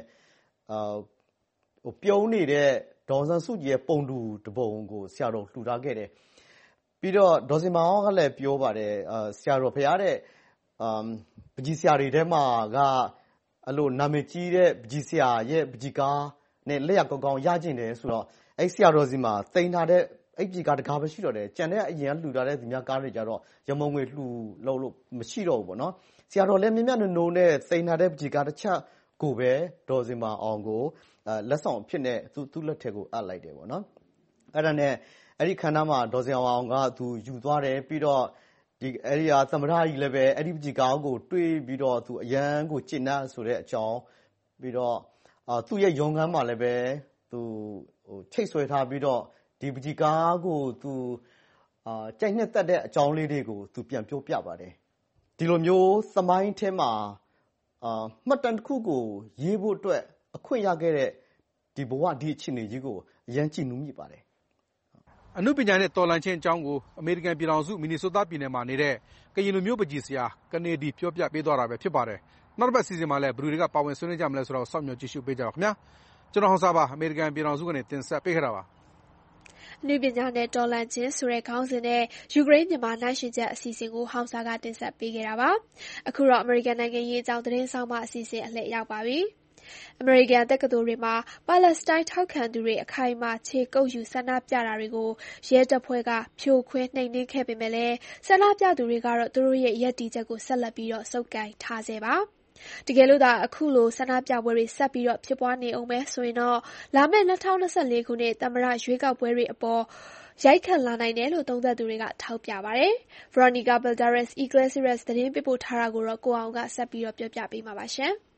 ပြုံးနေတဲ့ဒေါ်စန်းစုကြည်ရဲ့ပုံတူတပုံကိုဆရာတော်လှူထားခဲ့တယ်ပြီးတော့ဒေါ်စင်မောင်ကလည်းပြောပါတယ်ဆရာတော်ဖရားတဲ့ပကြီးဆရာတွေထဲမှာကအဲ့လိုနာမည်ကြီးတဲ့ပကြီးဆရာရဲ့ပကြီးကားနဲ့လက်ရကောင်းကောင်းရကျင်တယ်ဆိုတော့အဲ့ဆရာတော်စီမှာတိန်ထားတဲ့အဲ့ပကြီးကားတကားပဲရှိတော့တယ်ကြံတဲ့အရင်ကလှူထားတဲ့ဒီများကားတွေကြတော့ရမုံငွေလှူလို့မရှိတော့ဘူးပေါ့နော်ဆရာတော်လည်းမြတ်နိုးနဲ့တိန်ထားတဲ့ပကြီးကားတစ်ချက်ကိုပဲဒေါ်စင်မာအောင်ကိုလက်ဆောင်အဖြစ်နဲ့သူ့လက်ထက်ကိုအပ်လိုက်တယ်ပေါ့နော်အဲ့ဒါနဲ့အဲ့ဒီခန္ဓာမှာဒေါ်စင်အောင်ကသူယူသွားတယ်ပြီးတော့ဒီအဲ့ဒီသမ္မတကြီးလည်းပဲအဲ့ဒီပကြီးကားကိုတွေးပြီးတော့သူအရန်ကိုကျင့်နှံ့ဆိုတဲ့အကြောင်းပြီးတော့သူ့ရဲ့ရုံးခန်းမှာလည်းပဲသူချိတ်ဆွဲထားပြီးတော့ဒီပကြီးကားကိုသူကြိုက်နှစ်သက်တဲ့အကြောင်းလေးတွေကိုသူပြန်ပြောပြပါတယ်ဒီလိုမျိုးသမိုင်းထဲမှာမှတ်တမ်းတစ်ခုကိုရေးဖို့အတွက်အခွင့်ရခဲ့တဲ့ဒီဘဝဒီအခြေအနေကြီးကိုအရန်ကြည်နူးမိပါတယ်အနုပညာနဲ့တော်လှန်ခြင်းအကြောင်းကိုအမေရိကန်ပြည်ထောင်စုမင်နီဆိုးတာပြည်နယ်မှာနေတဲ့ကရင်လူမျိုးပကြီးဆရာကနေဒီပြောပြပေးသွားတာပဲဖြစ်ပါတယ်နောက်တစ်ပတ်စီစဉ်မှာလည်းဘယ်သူတွေကပါဝင်ဆွေးနွေးကြမလဲဆိုတော့စောင့်မျှော်ကြည့်ရှုပေးကြပါခင်ဗျာကျွန်တော်ဟောစာပါအမေရိကန်ပြည်ထောင်စုကနေတင်ဆက်ပေးခဲ့တာပါအနုပညာနဲ့တော်လှန်ခြင်းဆိုတဲ့ခေါင်းစဉ်နဲ့ယူကရိန်းမြန်မာနိုင်ရှင်ချက်အစီအစဉ်ကိုဟောင်စာကတင်ဆက်ပေးခဲ့တာပါအခုတော့အမေရိကန်နိုင်ငံရေးအကြောင်းသတင်းဆောင်မအစီအစဉ်အလှည့်ရောက်ပါပြီအမေရိကန်တက္ကသိုလ်တွေမှာပါလက်စတိုင်းထောက်ခံသူတွေအခိုင်အမာခြေကုပ်ယူဆန္ဒပြတာတွေကိုရဲတပ်ဖွဲ့ကဖြိုခွင်းနှိမ်နင်းခဲ့ပေမဲ့လည်းဆန္ဒပြသူတွေကတော့သူတို့ရဲ့ရပ်တည်ချက်ကိုဆက်လက်ပြီးစုပ်ကိုင်ထားဆဲပါတကယ်လို့သာအခုလိုဆန္ဒပြပွဲတွေဆက်ပြီးဖြစ်ပွားနေအောင်ပဲဆိုရင်တော့လာမယ့်2024ခုနှစ်သမ္မတရွေးကောက်ပွဲတွေအပေါ်ရိုက်ခတ်လာနိုင်တယ်လို့သုံးသပ်သူတွေကထောက်ပြပါတယ်။ Veronica Balderas Iglesias သတင်းပေးပို့ထားတာကိုတော့ကိုအောင်ကဆက်ပြီးပြောပြပေးမှာပါရှင်။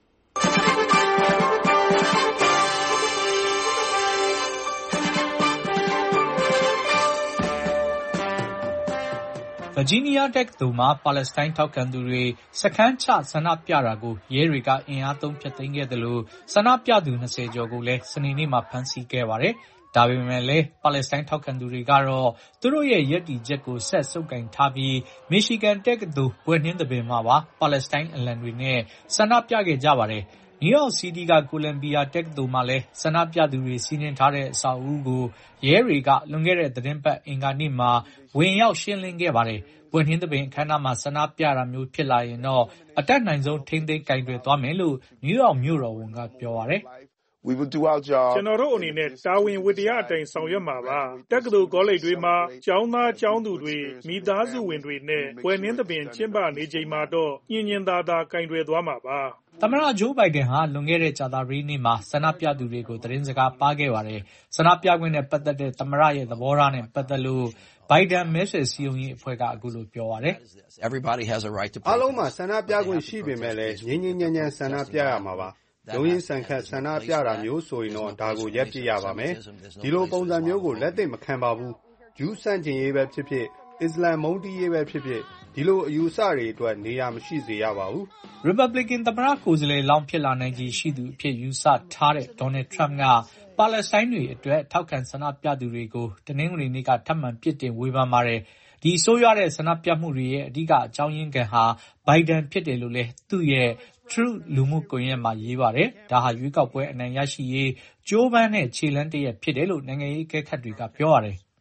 Virginia တက္ကသိုလ်မှာပါလက်စတိုင်းထောက်ခံသူတွေစခန်းချဆန္ဒပြတာကိုရဲတွေကအင်အားသုံးဖျက်သိမ်းခဲ့သလိုဆန္ဒပြသူ20ကျော်ကိုလည်းစနေနေ့မှာဖမ်းဆီးခဲ့ပါတယ်။ဒါပေမဲ့လည်းပါလက်စတိုင်းထောက်ခံသူတွေကတော့သူတို့ရဲ့ရပ်တည်ချက်ကိုဆက်ဆုပ်ကိုင်ထားပြီးမီရှီဂန်တက္ကသိုလ်ဘွဲ့နှင်းသဘင်မှာပါပါလက်စတိုင်းအလံတွေနဲ့ဆန္ဒပြခဲ့ကြပါတယ်။နယူးယောက်စီးတီးကကိုလံဘီယာတက္ကသိုလ်မှာလည်းဆန္ဒပြသူတွေစီးနင်းထားတဲ့အဆောက်အဦကိုရဲတွေကလွန်ခဲ့တဲ့သီတင်းပတ်အင်္ဂါနေ့မှာဝင်ရောက်ရှင်းလင်းခဲ့ပါတယ်။ဘွဲ့နှင်းသဘင်အခမ်းအနားမှာဆန္ဒပြတာမျိုးဖြစ်လာရင်တော့အတတ်နိုင်ဆုံးထိန်းသိမ်းကိုင်တွယ်သွားမယ်လို့နယူးယောက်မြို့တော်ဝန်ကပြောပါတယ်။ကျွန်တော်တို့အနေနဲ့တာဝန်ဝတ္တရားအတိုင်းဆောင်ရွက်မှာပါတက္ကသိုလ်ကောလိပ်တွေမှာကျောင်းသားကျောင်းသူတွေမိသားစုဝင်တွေနဲ့ဘွဲ့နှင်းသဘင်ကျင်းပနေချိန်မှာတော့ညင်ညင်သာသာကိုင်တွယ်သွားမှာပါသမ္မတဂျိုးဘိုင်ဒန်ဟာလွန်ခဲ့တဲ့ကြာသပတေးနေ့မှာဆန္ဒပြသူတွေကိုသတင်းစကားပါးခဲ့ပါတယ်။ဆန္ဒပြခွင့်နဲ့ပတ်သက်တဲ့သမ္မတရဲ့သဘောထားနဲ့ပတ်သက်လို့ဘိုင်ဒန်မဲဆွယ်စည်းရုံးရေးအဖွဲ့ကအခုလိုပြောပါတယ်။ "အားလုံးမှာဆန္ဒပြခွင့်ရှိပေမဲ့လည်းငြိမ်းငြိမ်းချမ်းချမ်းဆန္ဒပြရမှာပါ။ရုန်းရင်းဆန်ခတ်ဆန္ဒပြတာမျိုးဆိုရင်တော့ဒါကိုရပ်ပစ်ရပါမယ်။ဒီလိုပုံစံမျိုးကိုလက်သင့်မခံပါဘူး။ဂျူးဆန့်ကျင်ရေးပဲဖြစ်ဖြစ်အစ္စလာမ်မုန်းတီးရေးပဲဖြစ်ဖြစ်ဒီလိုအယူအဆတွေအတွက်နေရာမရှိစေရပါဘူး။ Republican သမ္မတကိုယ်စားလှယ်လောင်းဖြစ်လာနိုင်ခြေရှိသူအဖြစ်ယူဆထားတဲ့ Donald Trump ကပါလက်စတိုင်းတွေအတွက်ထောက်ခံဆန္ဒပြသူတွေကိုတနင်္ဂနွေနေ့ကထပ်မံပြစ်တင်ဝေဖန်ပါတယ်။ဒီဆိုးရွားတဲ့ဆန္ဒပြမှုတွေရဲ့အဓိကအကြောင်းရင်းခံဟာဘိုင်ဒန်ဖြစ်တယ်လို့လည်းသူ့ရဲ့ Truth လူမှုကွန်ရက်မှာရေးပါတယ်။ဒါဟာရွေးကောက်ပွဲအနိုင်ရရှိရေးကြိုးပမ်းတဲ့ခြေလှမ်းတရပ်ဖြစ်တယ်လို့နိုင်ငံရေးအကဲခတ်တွေကပြောပါတယ်။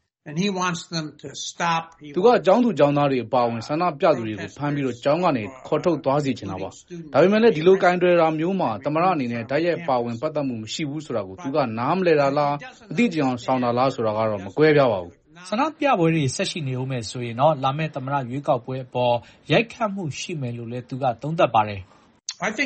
သူကကျောင်းသူကျောင်းသားတွေအပါအဝင်ဆန္ဒပြသူတွေကိုဖမ်းပြီးကျောင်းကနေခေါ်ထုတ်သွားစေချင်တာပါ။ဒါပေမဲ့လည်းဒီလိုကိုင်တွယ်တာမျိုးမှာသမ္မတအနေနဲ့တိုက်ရိုက်ပါဝင်ပတ်သက်မှုမရှိဘူးဆိုတာကိုသူကနားမလည်တာလားအသိဉာဏ်ဆောင်တာလားဆိုတာကတော့မကွဲပြားပါဘူး။ဆန္ဒပြပွဲတွေဆက်ရှိနေဦးမယ်ဆိုရင်တော့လာမယ့်သမ္မတရွေးကောက်ပွဲအပေါ်ရိုက်ခတ်မှုရှိမယ်လို့လည်းသူကသုံးသပ်ပါတယ်ဆန္ဒ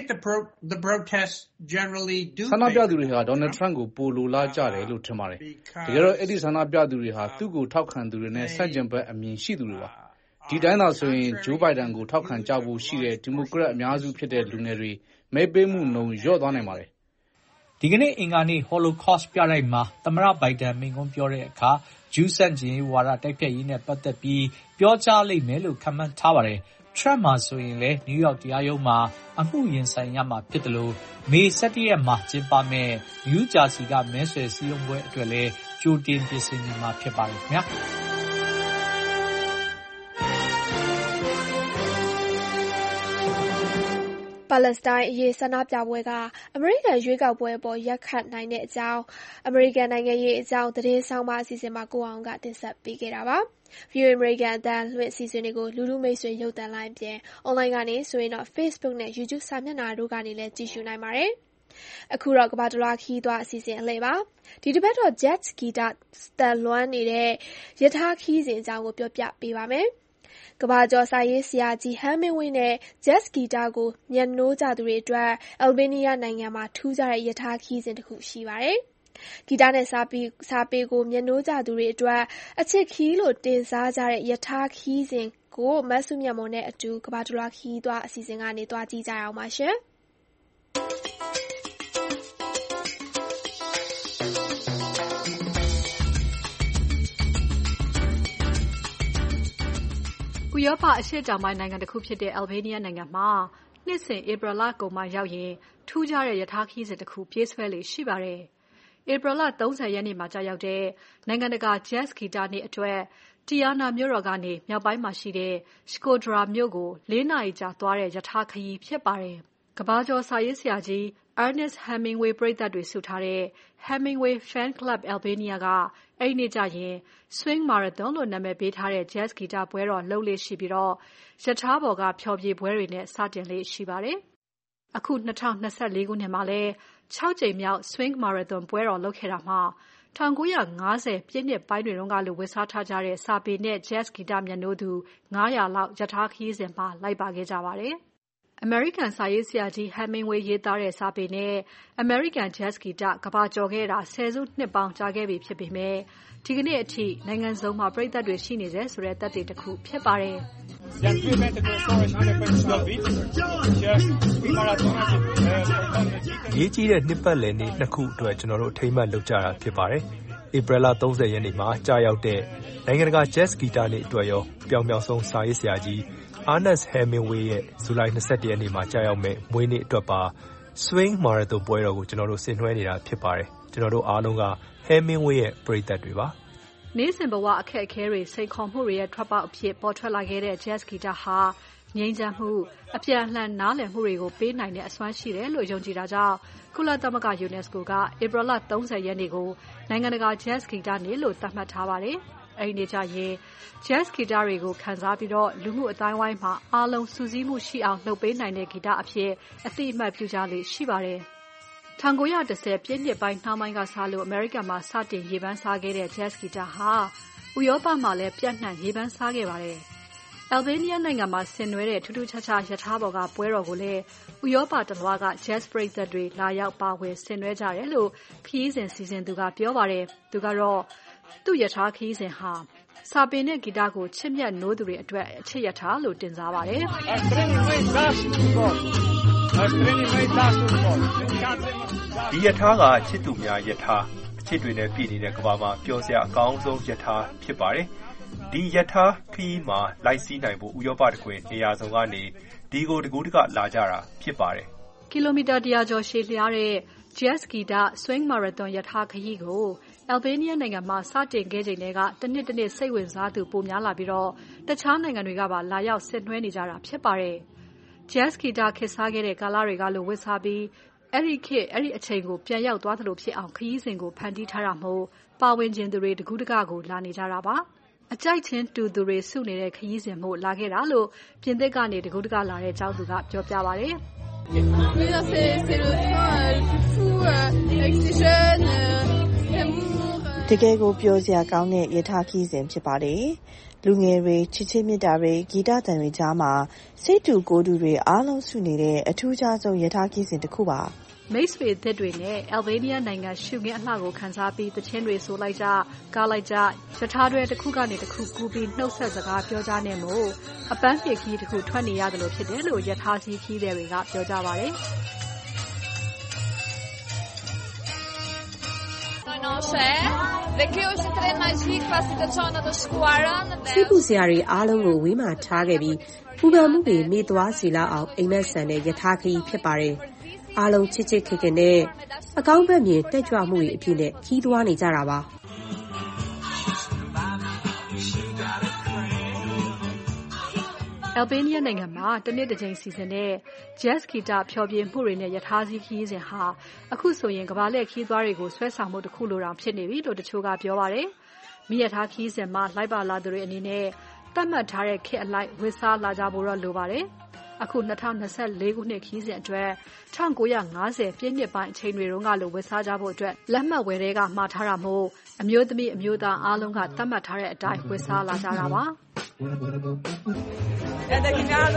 ပြသူတွေဟာဒေါ်နယ်ထရန့်ကိုပိုလိုလားကြတယ်လို့ထင်ပါတယ်။တကယ်တော့အဲ့ဒီဆန္ဒပြသူတွေဟာသူ့ကိုထောက်ခံသူတွေနဲ့ဆန့်ကျင်ဘက်အမြင်ရှိသူတွေပါ။ဒီတိုင်းသာဆိုရင်ဂျိုးဘိုင်ဒန်ကိုထောက်ခံကြဖို့ရှိတဲ့ဒီမိုကရက်အများစုဖြစ်တဲ့လူငယ်တွေမဲပေးမှုနှုန်းလျော့သွားနိုင်ပါတယ်။ဒီကနေ့အင်္ဂါနေ့ Holocaust ပြတိုက်မှာသမ္မတဘိုင်ဒန်မိန့်ခွန်းပြောတဲ့အခါဂျူးဆန့်ကျင်ရေးဝါဒတိုက်ဖျက်ရေးနဲ့ပတ်သက်ပြီးပြောကြားလိမ့်မယ်လို့ခန့်မှန်းထားပါတယ်။ Trump မှာဆိုရင်လည်းနယူးယောက်တရားရုံးမှာအမှုရင်ဆိုင်ရမှာဖြစ်တယ်လို့မေ17ရက်မှာကျင်းပမယ့်နယူးဂျာစီကမဲဆွယ်စည်းရုံးပွဲအတွက်လည်းကြိုတင်ပြင်ဆင်နေမှာဖြစ်ပါတယ်ခင်ဗျာ။ပါလက်စတိုင်းအရေးဆန္ဒပြပွဲကအမေရိကန်ရွေးကောက်ပွဲအပေါ်ရိုက်ခတ်နိုင်တဲ့အကြောင်းအမေရိကန်နိုင်ငံရေးအကြောင်းသတင်းဆောင်မအစီအစဉ်မှာကိုအောင်ကတင်ဆက်ပေးခဲ့တာပါ။ VOA အမေရိကန်အသံလွှင့်အစီအစဉ်တွေကိုလူထုမိတ်ဆွေရုပ်သံလိုင်းအပြင်အွန်လိုင်းကနေဆိုရင်တော့ Facebook နဲ့ YouTube စာမျက်နှာတို့ကနေလည်းကြည့်ရှုနိုင်ပါတယ်။အခုတော့ကမ္ဘာတစ်လွှားခရီးသွားအစီအစဉ်အလှည့်ပါ။ဒီတစ်ပတ်တော့ Jet Ski သံလွှမ်းနေတဲ့ရထားခရီးစဉ်အကြောင်းကိုပြောပြပေးပါမယ်။ကမ္ဘာကျော်စာရေးဆရာကြီး Hemingway နဲ့ Jet Ski ကိုမြတ်နိုးကြသူတွေအတွက်အယ်ဘေးနီးယားနိုင်ငံမှာထူးခြားတဲ့ရထားခရီးစဉ်တစ်ခုရှိပါတယ်။ဂီတနဲ့စာပေကိုမြတ်နိုးကြသူတွေအတွက်အချစ်ခရီးလို့တင်စားကြတဲ့ရထားခရီးစဉ်ကိုမဆုမြတ်မွန်နဲ့အတူကမ္ဘာတစ်လွှားခရီးသွားအစီအစဉ်ကနေသွားကြည့်ကြရအောင်ပါရှင်။ဥရောပအရှေ့တောင်ပိုင်းနိုင်ငံတစ်ခုဖြစ်တဲ့ Albania နိုင်ငံမှာနှစ်စဉ်ဧပြီလကုန်မှာရောက်ရင်ထူးခြားတဲ့ရထားခရီးစဉ်တစ်ခုပြေးဆွဲလေရှိပါတယ်။ဧပြီလ30ရက်နေ့မှာကြာရောက်တဲ့နိုင်ငံတကာ Jet Ski နေ့အတွက်တီယာနာမြို့တော်ကနေမြောက်ပိုင်းမှာရှိတဲ့ Shkodra မြို့ကို4နာရီကြာသွားတဲ့ရထားခရီးဖြစ်ပါတယ်။ကမ္ဘာကျော်စာရေးဆရာကြီး Ernest Hemingway ပရိသတ်တွေစုထားတဲ့ Hemingway Fan Club Albania ကအဲ့ဒီနေ့ကျရင် Swing Marathon လို့နာမည်ပေးထားတဲ့ Jet Ski ပွဲတော်လုပ်လေ့ရှိပြီးရထားပေါ်ကဖျော်ဖြေပွဲတွေနဲ့စတင်လေ့ရှိပါတယ်။အခု2024ခုနှစ်မှာလည်း6ကြိမ်မြောက် Swing Marathon ပွဲတော်လုပ်ခဲ့တာမှာ1950ပြည့်နှစ်ပိုင်းတွေတုန်းကလိုဝတ်စားထားကြတဲ့စာပေနဲ့ Jazz ဂီတမြတ်နိုးသူ900လောက်ရထားခရီးစဉ်မှာလိုက်ပါခဲ့ကြပါတယ်။ American စာရေးဆရာကြီး Hemingway ရေးသားတဲ့စာပေနဲ့ American Jazz ဂီတကမ္ဘာကျော်ခဲ့တာဆယ်စုနှစ်ပေါင်းကြာခဲ့ပြီဖြစ်ပေမဲ့ဒီကနေ့အထိနိုင်ငံစုံမှာပရိသတ်တွေရှိနေစေဆိုတဲ့သက်သေတစ်ခုဖြစ်ပါတယ်။ရေးကြီးတဲ့နှစ်ပတ်လည်နေ့နှစ်ခုအတွက်ကျွန်တော်တို့အထိမ်းအမှတ်လုပ်ကြတာဖြစ်ပါတယ်။ဧပြီလ30ရက်နေ့မှာကြာရောက်တဲ့နိုင်ငံတကာ Jazz ဂီတနေ့အတွက်ရောပြောင်ပြောင်ဆုံးစာရေးဆရာကြီးErnest Hemingway ရဲ့ဇူလိုင်21ရက်နေ့မှာကြာရောက်မဲ့မွေးနေ့အတွက်ပါ Swing Marathon ပွဲတော်ကိုကျွန်တော်တို့ဆင်နွှဲနေတာဖြစ်ပါတယ်။ကျွန်တော်တို့အားလုံးက Hemingway ရဲ့ပရိသတ်တွေပါ။နေ့စဉ်ဘဝအခက်အခဲတွေစိန်ခေါ်မှုတွေရဲ့ထွက်ပေါက်အဖြစ်ပေါ်ထွက်လာခဲ့တဲ့ Jazz ဂီတဟာငြိမ်းချမ်းမှုအပြန်အလှန်နားလည်မှုတွေကိုပေးနိုင်တဲ့အစွမ်းရှိတယ်လို့ယုံကြည်တာကြောင့်ကုလသမဂ္ဂ UNESCO ကဧပြီလ30ရက်နေ့ကိုနိုင်ငံတကာ Jazz ဂီတနေ့လို့သတ်မှတ်ထားပါတယ်။အဲဒီနေ့ကျရင် Jazz ဂီတတွေကိုခန်းစားပြီးလူမှုအတိုင်းဝိုင်းမှာအားလုံးစုစည်းမှုရှိအောင်လုပ်ပေးနိုင်တဲ့ဂီတအဖြစ်အသိအမှတ်ပြုကြလေ့ရှိပါတယ်။1910ပြည့်နှစ်ပိုင်းနှောင်းပိုင်းကစလို့အမေရိကန်မှာစတင်ရေပန်းစားခဲ့တဲ့ Jazz ဂီတဟာဥရောပမှာလည်းပြန့်နှံ့ရေပန်းစားခဲ့ပါတယ်။ Albania နိုင်ငံမှာဆင်နွှဲတဲ့ထူးထူးခြားခြားရထားပေါ်ကပွဲတော်ကိုလည်းဥရောပတစ်လွှားက Jazz ပရိသတ်တွေလာရောက်ပါဝင်ဆင်နွှဲကြတယ်လို့ခရီးစဉ်စီစဉ်သူကပြောပါတယ်။သူကတော့သူ့ရထားခရီးစဉ်ဟာစာပေနဲ့ဂီတကိုချစ်မြတ်နိုးသူတွေအတွက်အချစ်ရထားလို့တင်စားပါတယ်။ဒီရထားကချစ်သူများရထားအချစ်တွေနဲ့ပြည့်နေတဲ့ကမ္ဘာမှာပျော်စရာအကောင်းဆုံးရထားဖြစ်ပါတယ်။ဒီရထားခရီးမှာလိုက်စီးနိုင်ဖို့ဥရောပတခွင်နေရာစုံကနေဒီကိုတကူတကလာကြတာဖြစ်ပါတယ်။ကီလိုမီတာ100ကျော်ရှည်လျားတဲ့ Jazz ဂီတ Swing Marathon ရထားခရီးကိုAlbania နိုင်ငံမှာစတင်ခဲ့ချိန်ကတစ်နှစ်တစ်နှစ်စိတ်ဝင်စားသူပိုများလာပြီးတခြားနိုင်ငံတွေကပါလာရောက်ဆင်နွှဲနေကြတာဖြစ်ပါတယ်။ Jazz ဂီတခေတ်စားခဲ့တဲ့ကာလတွေကလိုဝတ်စားပြီးအဲ့ဒီခေတ်အဲ့ဒီအချိန်ကိုပြန်ရောက်သွားသလိုဖြစ်အောင်ခရီးစဉ်ကိုဖန်တီးထားတာမို့ပါဝင်ခြင်းသူတွေတကူးတကကိုလာနေကြတာပါ။အကြိုက်ချင်းတူသူတွေစုနေတဲ့ခရီးစဉ်မို့လာခဲ့တာလို့ပြင်သစ်ကနေတကူးတကလာတဲ့ကျောင်းသူကပြောပြပါတယ်။တကယ်ကိုပျော်စရာကောင်းတဲ့ရထားခီးစဉ်ဖြစ်ပါတယ်။လူငယ်တွေချစ်ချင်းမြတ်တာတွေဂီတသံတွေကြားမှာစိတ်တူကိုယ်တူတွေအားလုံးစုနေတဲ့အထူးခြားဆုံးရထားခီးစဉ်တစ်ခုပါမိတ်ဆွေသစ်တွေနဲ့ Albania နိုင်ငံရှုခင်းအလှကိုခန်းစားပြီးသချင်းတွေဆိုလိုက်ကြကားလိုက်ကြရထားတွေတစ်ခုကနေတစ်ခုကူးပြီးနှုတ်ဆက်စကားပြောကြနေမို့အပန်းဖြေခီးတစ်ခုထွက်နေရတယ်လို့ဖြစ်တယ်လို့ရထားစီးခီးတွေကပြောကြပါတယ်စိတ်ပူစရာတွေအားလုံးကိုဝေးမှထားခဲ့ပြီးပူပန်မှုတွေမေ့သွားစေလောက်အောင်အိမ်မက်ဆန်တဲ့ရထားခရီးဖြစ်ပါတယ်အားလုံးချစ်ချစ်ခင်ခင်နဲ့အကောင်းဘက်မြင်တက်ကြွမှုတွေအဖြစ်နဲ့ခီးသွားနေကြတာပါ Albania နိုင်ငံမှာတစ်နှစ်တစ်ကြိမ်စီစဉ်တဲ့ Jazz ဂီတဖျော်ဖြေမှုတွေနဲ့ရထားစီးခီးစဉ်ဟာအခုဆိုရင်ကမ္ဘာလှည့်ခီးသွားတွေကိုဆွဲဆောင်မှုတစ်ခုလိုတောင်ဖြစ်နေပြီလို့တချို့ကပြောပါတယ်။မိရထားခီးစဉ်မှာလိုက်ပါလာသူတွေအနေနဲ့သတ်မှတ်ထားတဲ့ခေတ်အလိုက်ဝတ်စားလာကြဖို့တော့လိုပါတယ်။အခု2024ခုနှစ်ခီးစဉ်အတွက်1950ပြည့်နှစ်ပိုင်းအချိန်တွေတုန်းကလိုဝတ်စားကြဖို့အတွက်လက်မှတ်ဝယ်တွေကမှာထားတာမို့အမျိုးသမီးအမျိုးသားအားလုံးကသတ်မှတ်ထားတဲ့အတိုင်းဝတ်စားလာကြတာပါ။ 1950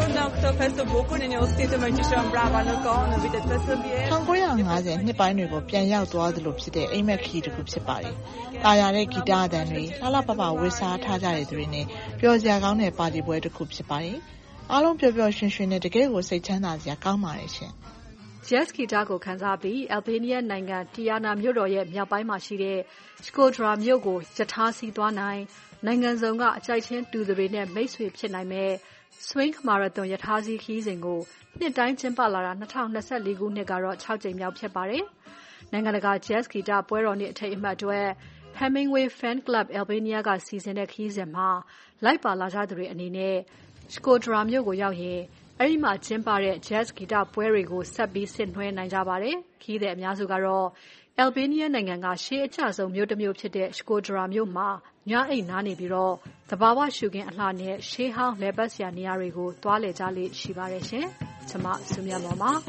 နှစ်ပိုင်းတွေကိုပြန်ရောက်သွားသလိုဖြစ်တဲ့အိမ်မက်ခီးတစ်ခုဖြစ်ပါတယ်။တာယာတဲ့ဂီတအသံတွေလှလှပပဝေစားထားကြတဲ့သူတွေနဲ့ပျော်စရာကောင်းတဲ့ပါတီပွဲတစ်ခုဖြစ်ပါတယ်။အားလုံးပျော်ပျော်ရွှင်ရွှင်နဲ့တကယ်ကိုစိတ်ချမ်းသာစရာကောင်းပါတယ်ရှင်။ Jazz ဂီတကိုခန်းစားပြီး Albania နိုင်ငံ Tirana မြို့တော်ရဲ့မြောက်ပိုင်းမှာရှိတဲ့ Shkodra မြို့ကိုရထားစီးသွားနိုင်နိုင်ငံစုံကအကြိုက်ချင်းတူသူတွေနဲ့မိတ်ဆွေဖြစ်နိုင်မဲ့ Swing Marathon ရထားစီးခီးစဉ်ကိုနှစ်တိုင်းကျင်းပလာတာ2024ခုနှစ်ကတော့6ကြိမ်မြောက်ဖြစ်ပါတယ်။နိုင်ငံတကာ Jazz ဂီတပွဲတော်နေ့အထိမ်းအမှတ်အတွက် Hemingway Fan Club Albania ကစီစဉ်တဲ့ခီးစဉ်မှာလိုက်ပါလာကြသူတွေအနေနဲ့ Shkodra မြို့ကိုရောက်ရင်အဲ့ဒီမှာကျင်းပတဲ့ Jazz ဂီတပွဲတွေကိုဆက်ပြီးဆင်နွှဲနိုင်ကြပါတယ်။ခီးသည်အများစုကတော့ Albania နိုင်ငံကရှေးအကျဆုံးမြို့တစ်မြို့ဖြစ်တဲ့ Shkodra မြို့မှာညအိတ်နားနေပြီးတော့သဘာဝရှုခင်းအလှနဲ့ရှေးဟောင်းလည်ပတ်စရာနေရာတွေကိုသွားလည်ကြလေ့ရှိပါတယ်ရှင်။ကျွန်မစုမြတ်မော်ပါ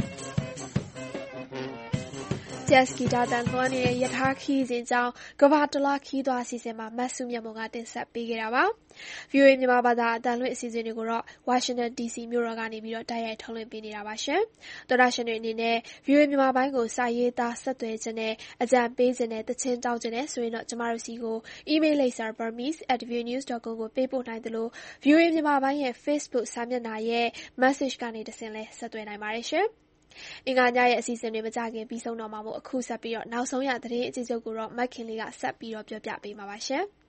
Jazz ဂီတတန်လွှမ်းနေတဲ့ရထားခီးစဉ်ကြောင့်ကမ္ဘာတလားခီးသွားအစီအစဉ်မှာမတ်စုမြတ်မွန်ကတင်ဆက်ပေးခဲ့တာပါ။ VOA မြန်မာဘာသာအတန်လွှင့်အစီအစဉ်တွေကိုတော့ Washington DC မြို့တော်ကနေပြီးတော့တိုက်ရိုက်ထုတ်လွှင့်ပေးနေတာပါရှင်။သောတာရှင်တွေအနေနဲ့ VOA မြန်မာပိုင်းကိုစာရေးသားဆက်သွယ်ခြင်းနဲ့အကြံပေးခြင်းနဲ့တခြင်းတောင်းခြင်းနဲ့ဆိုရင်တော့ကျမတို့စီကို email လိပ်စာ burmese@voanews.com ကိုပေးပို့နိုင်သလို VOA မြန်မာပိုင်းရဲ့ Facebook စာမျက်နှာရဲ့ message ကနေတဆင့်လဲဆက်သွယ်နိုင်ပါတယ်ရှင်။အင်္ဂါညရဲ့အစီအစဉ်တွေမကြခင်ပြီးဆုံးတော့မှာမို့အခုဆက်ပြီးတော့နောက်ဆုံးရသတင်းအကြီးချုပ်ကိုတော့မက်ခင်လေးကဆက်ပြီးတော့ပြောပြပေးမှာပါရှင်။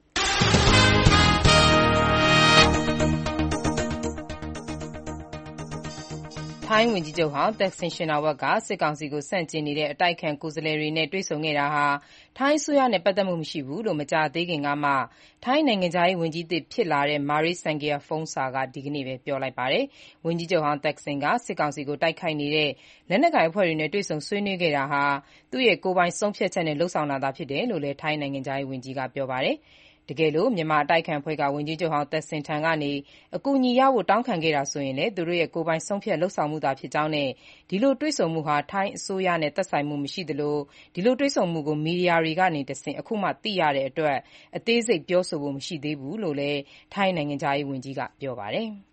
ထိုင်းဝန်ကြီးချုပ်ဟောင်းသက်ဆင်ရှင်နာဝပ်ကစစ်ကောင်စီကိုဆန့်ကျင်နေတဲ့အတိုက်အခံကိုယ်စားလှယ်တွေနဲ့တွေ့ဆုံခဲ့တာဟာထိုင်းအစိုးရနဲ့ပတ်သက်မှုမရှိဘူးလို့မကြာသေးခင်ကမှထိုင်းနိုင်ငံခြားရေးဝန်ကြီးသစ်ဖြစ်လာတဲ့ Maris Sangiampongsa ကဒီကနေ့ပဲပြောလိုက်ပါတယ်။ဝန်ကြီးချုပ်ဟောင်းသက်ဆင်ကစစ်ကောင်စီကိုတိုက်ခိုက်နေတဲ့လက်နက်ကိုင်အဖွဲ့တွေနဲ့တွေ့ဆုံဆွေးနွေးခဲ့တာဟာသူ့ရဲ့ကိုယ်ပိုင်ဆုံးဖြတ်ချက်နဲ့လုပ်ဆောင်တာသာဖြစ်တယ်လို့လည်းထိုင်းနိုင်ငံခြားရေးဝန်ကြီးကပြောပါတယ်။တကယ်လို့မြန်မာအတိုက်အခံအဖွဲ့ကဝန်ကြီးချုပ်ဟောင်းသက်ဆင်ထံကနေအကူအညီရဖို့တောင်းခံခဲ့တာဆိုရင်လည်းသူတို့ရဲ့ကိုယ်ပိုင်ဆုံးဖြတ်လုပ်ဆောင်မှုသာဖြစ်ကြောင်းနဲ့ဒီလိုတွေ့ဆုံမှုဟာထိုင်းအစိုးရနဲ့သက်ဆိုင်မှုမရှိသလိုဒီလိုတွေ့ဆုံမှုကိုမီဒီယာတွေကနေတဆင့်အခုမှသိရတဲ့အတွက်အသေးစိတ်ပြောဆိုဖို့မရှိသေးဘူးလို့လည်းထိုင်းနိုင်ငံခြားရေးဝန်ကြီးကပြောပါတယ်။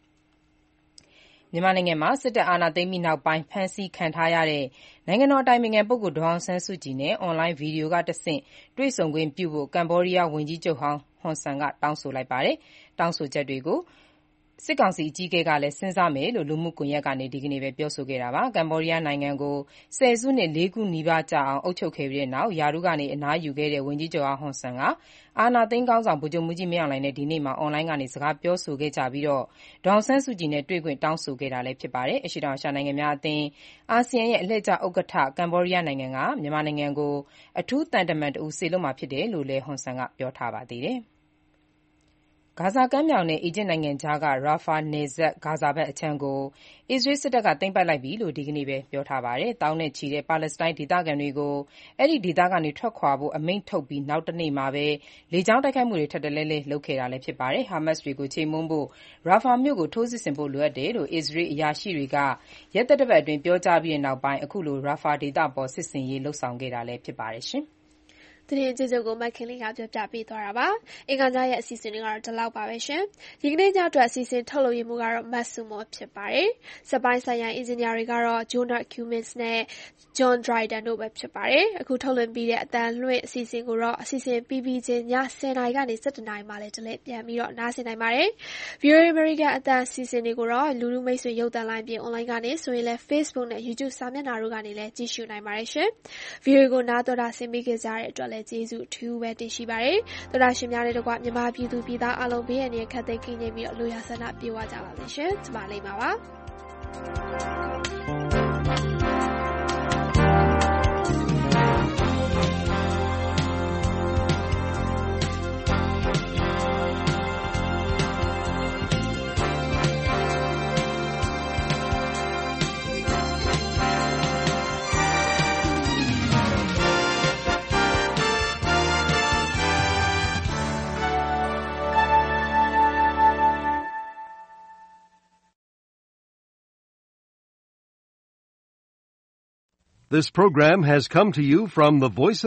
မြန်မာနိုင်ငံမှာစစ်တပ်အာဏာသိမ်းပြီးနောက်ပိုင်းဖမ်းဆီးခံထားရတဲ့နိုင်ငံတော်အတိုင်ပင်ခံပုဂ္ဂိုလ်ဒေါ်အောင်ဆန်းစုကြည်နဲ့အွန်လိုင်းဗီဒီယိုကတဆင့်တွေ့ဆုံခွင့်ပြုဖို့ကမ္ဘောဒီးယားဝန်ကြီးချုပ်ဟောင်းဟွန်ဆန်ကတောင်းဆိုလိုက်ပါတယ်။တောင်းဆိုချက်တွေကိုစစ်ကောင်စီအကြီးအကဲကလည်းစဉ်းစားမယ်လို့လူမှုကွန်ရက်ကနေဒီကနေ့ပဲပြောဆိုခဲ့တာပါ။ကမ္ဘောဒီးယားနိုင်ငံကိုဆယ်စုနှစ်၄ခုနီးပါးကြာအောင်အုပ်ချုပ်ခဲ့ပြီးတဲ့နောက်ယာရုကနေအနားယူခဲ့တဲ့ဝန်ကြီးချုပ်ဟွန်ဆန်ကအာဏာသိမ်းခေါင်းဆောင်ဗိုလ်ချုပ်မှူးကြီးမင်းအောင်လှိုင်နဲ့ဒီနေ့မှာအွန်လိုင်းကနေစကားပြောဆိုခဲ့ကြပြီးတော့ဒေါ်အောင်ဆန်းစုကြည်နဲ့တွေ့ခွင့်တောင်းဆိုခဲ့တာလည်းဖြစ်ပါတယ်။အရှေ့တောင်အာရှနိုင်ငံများအသင်းအာဆီယံရဲ့အလှည့်ကျဥက္ကဋ္ဌကမ္ဘောဒီးယားနိုင်ငံကမြန်မာနိုင်ငံကိုအထူးသံတမန်တဦးစေလွှတ်မှာဖြစ်တယ်လို့လည်းဟွန်ဆန်ကပြောထားပါသေးတယ်။ဂါဇာကမ်းမြောင်နဲ့အီဂျစ်နိုင်ငံကြားကရာဖာနယ်စပ်ဂါဇာဘက်အခြမ်းကိုအစ္စရေးစစ်တပ်ကသိမ်းပိုက်လိုက်ပြီလို့ဒီကနေ့ပဲပြောထားပါတယ်။သောင်းနဲ့ချီတဲ့ပါလက်စတိုင်းဒေသခံတွေကိုအဲ့ဒီဒေသကနေထွက်ခွာဖို့အမိန့်ထုတ်ပြီးနောက်တနေ့မှာပဲလေကြောင်းတိုက်ခိုက်မှုတွေထပ်တလဲလဲလုပ်ခဲ့တာလည်းဖြစ်ပါတယ်။ဟာမတ်စ်တွေကိုချေမှုန်းဖို့ရာဖာမြို့ကိုထိုးစစ်ဆင်ဖို့လိုအပ်တယ်လို့အစ္စရေးအရာရှိတွေကရက်သတ္တပတ်အတွင်းပြောကြားပြီးတဲ့နောက်ပိုင်းအခုလိုရာဖာဒေသပေါ်စစ်ဆင်ရေးလှုပ်ဆောင်ခဲ့တာလည်းဖြစ်ပါတယ်ရှင်။သတင်းကြိုကိုမခင်လေးကပြောပြပေးသွားတာပါ။အင်္ဂါညရဲ့အစီအစဉ်တွေကတော့ဒီလောက်ပါပဲရှင်။ဒီကနေ့ညအတွက်အစီအစဉ်ထုတ်လုပ်ရမှုကတော့မတ်စုမောဖြစ်ပါတယ်။စပိုင်းဆိုင်ရာအင်ဂျင်နီယာတွေကတော့ Jonah Cummins နဲ့ John Dryden တို့ပဲဖြစ်ပါတယ်။အခုထုတ်လွှင့်ပြီးတဲ့အတန်လွှင့်အစီအစဉ်ကိုတော့အစီအစဉ်ပြီးပြီးချင်းည10:00 နာရီကနေ17:00 နာရီမှလည်းတလဲပြန်ပြီးတော့နားဆင်နိုင်ပါတယ်။ VOA American အတန်အစီအစဉ်တွေကိုတော့လူလူမိတ်ဆွေရုပ်သံလိုင်းပြင် online ကနေဆိုရင်လည်း Facebook နဲ့ YouTube စာမျက်နှာတို့ကနေလည်းကြည့်ရှုနိုင်ပါတယ်ရှင်။ VOA ကိုနားတော်တာဆင်ပေးကြတဲ့အတွက်လည်းကျေးဇူးအထူးပဲတင်ရှိပါတယ်။တော်တာရှင်များနဲ့တကွမြန်မာပြည်သူပြည်သားအလုံးဘေးရန်ခတ်သိမ်းခင်းနေပြီးတော့လူရဆန္ဒပြေဝကြပါစေရှင်။ကျမလေးပါပါ။ This program has come to you from the Voice of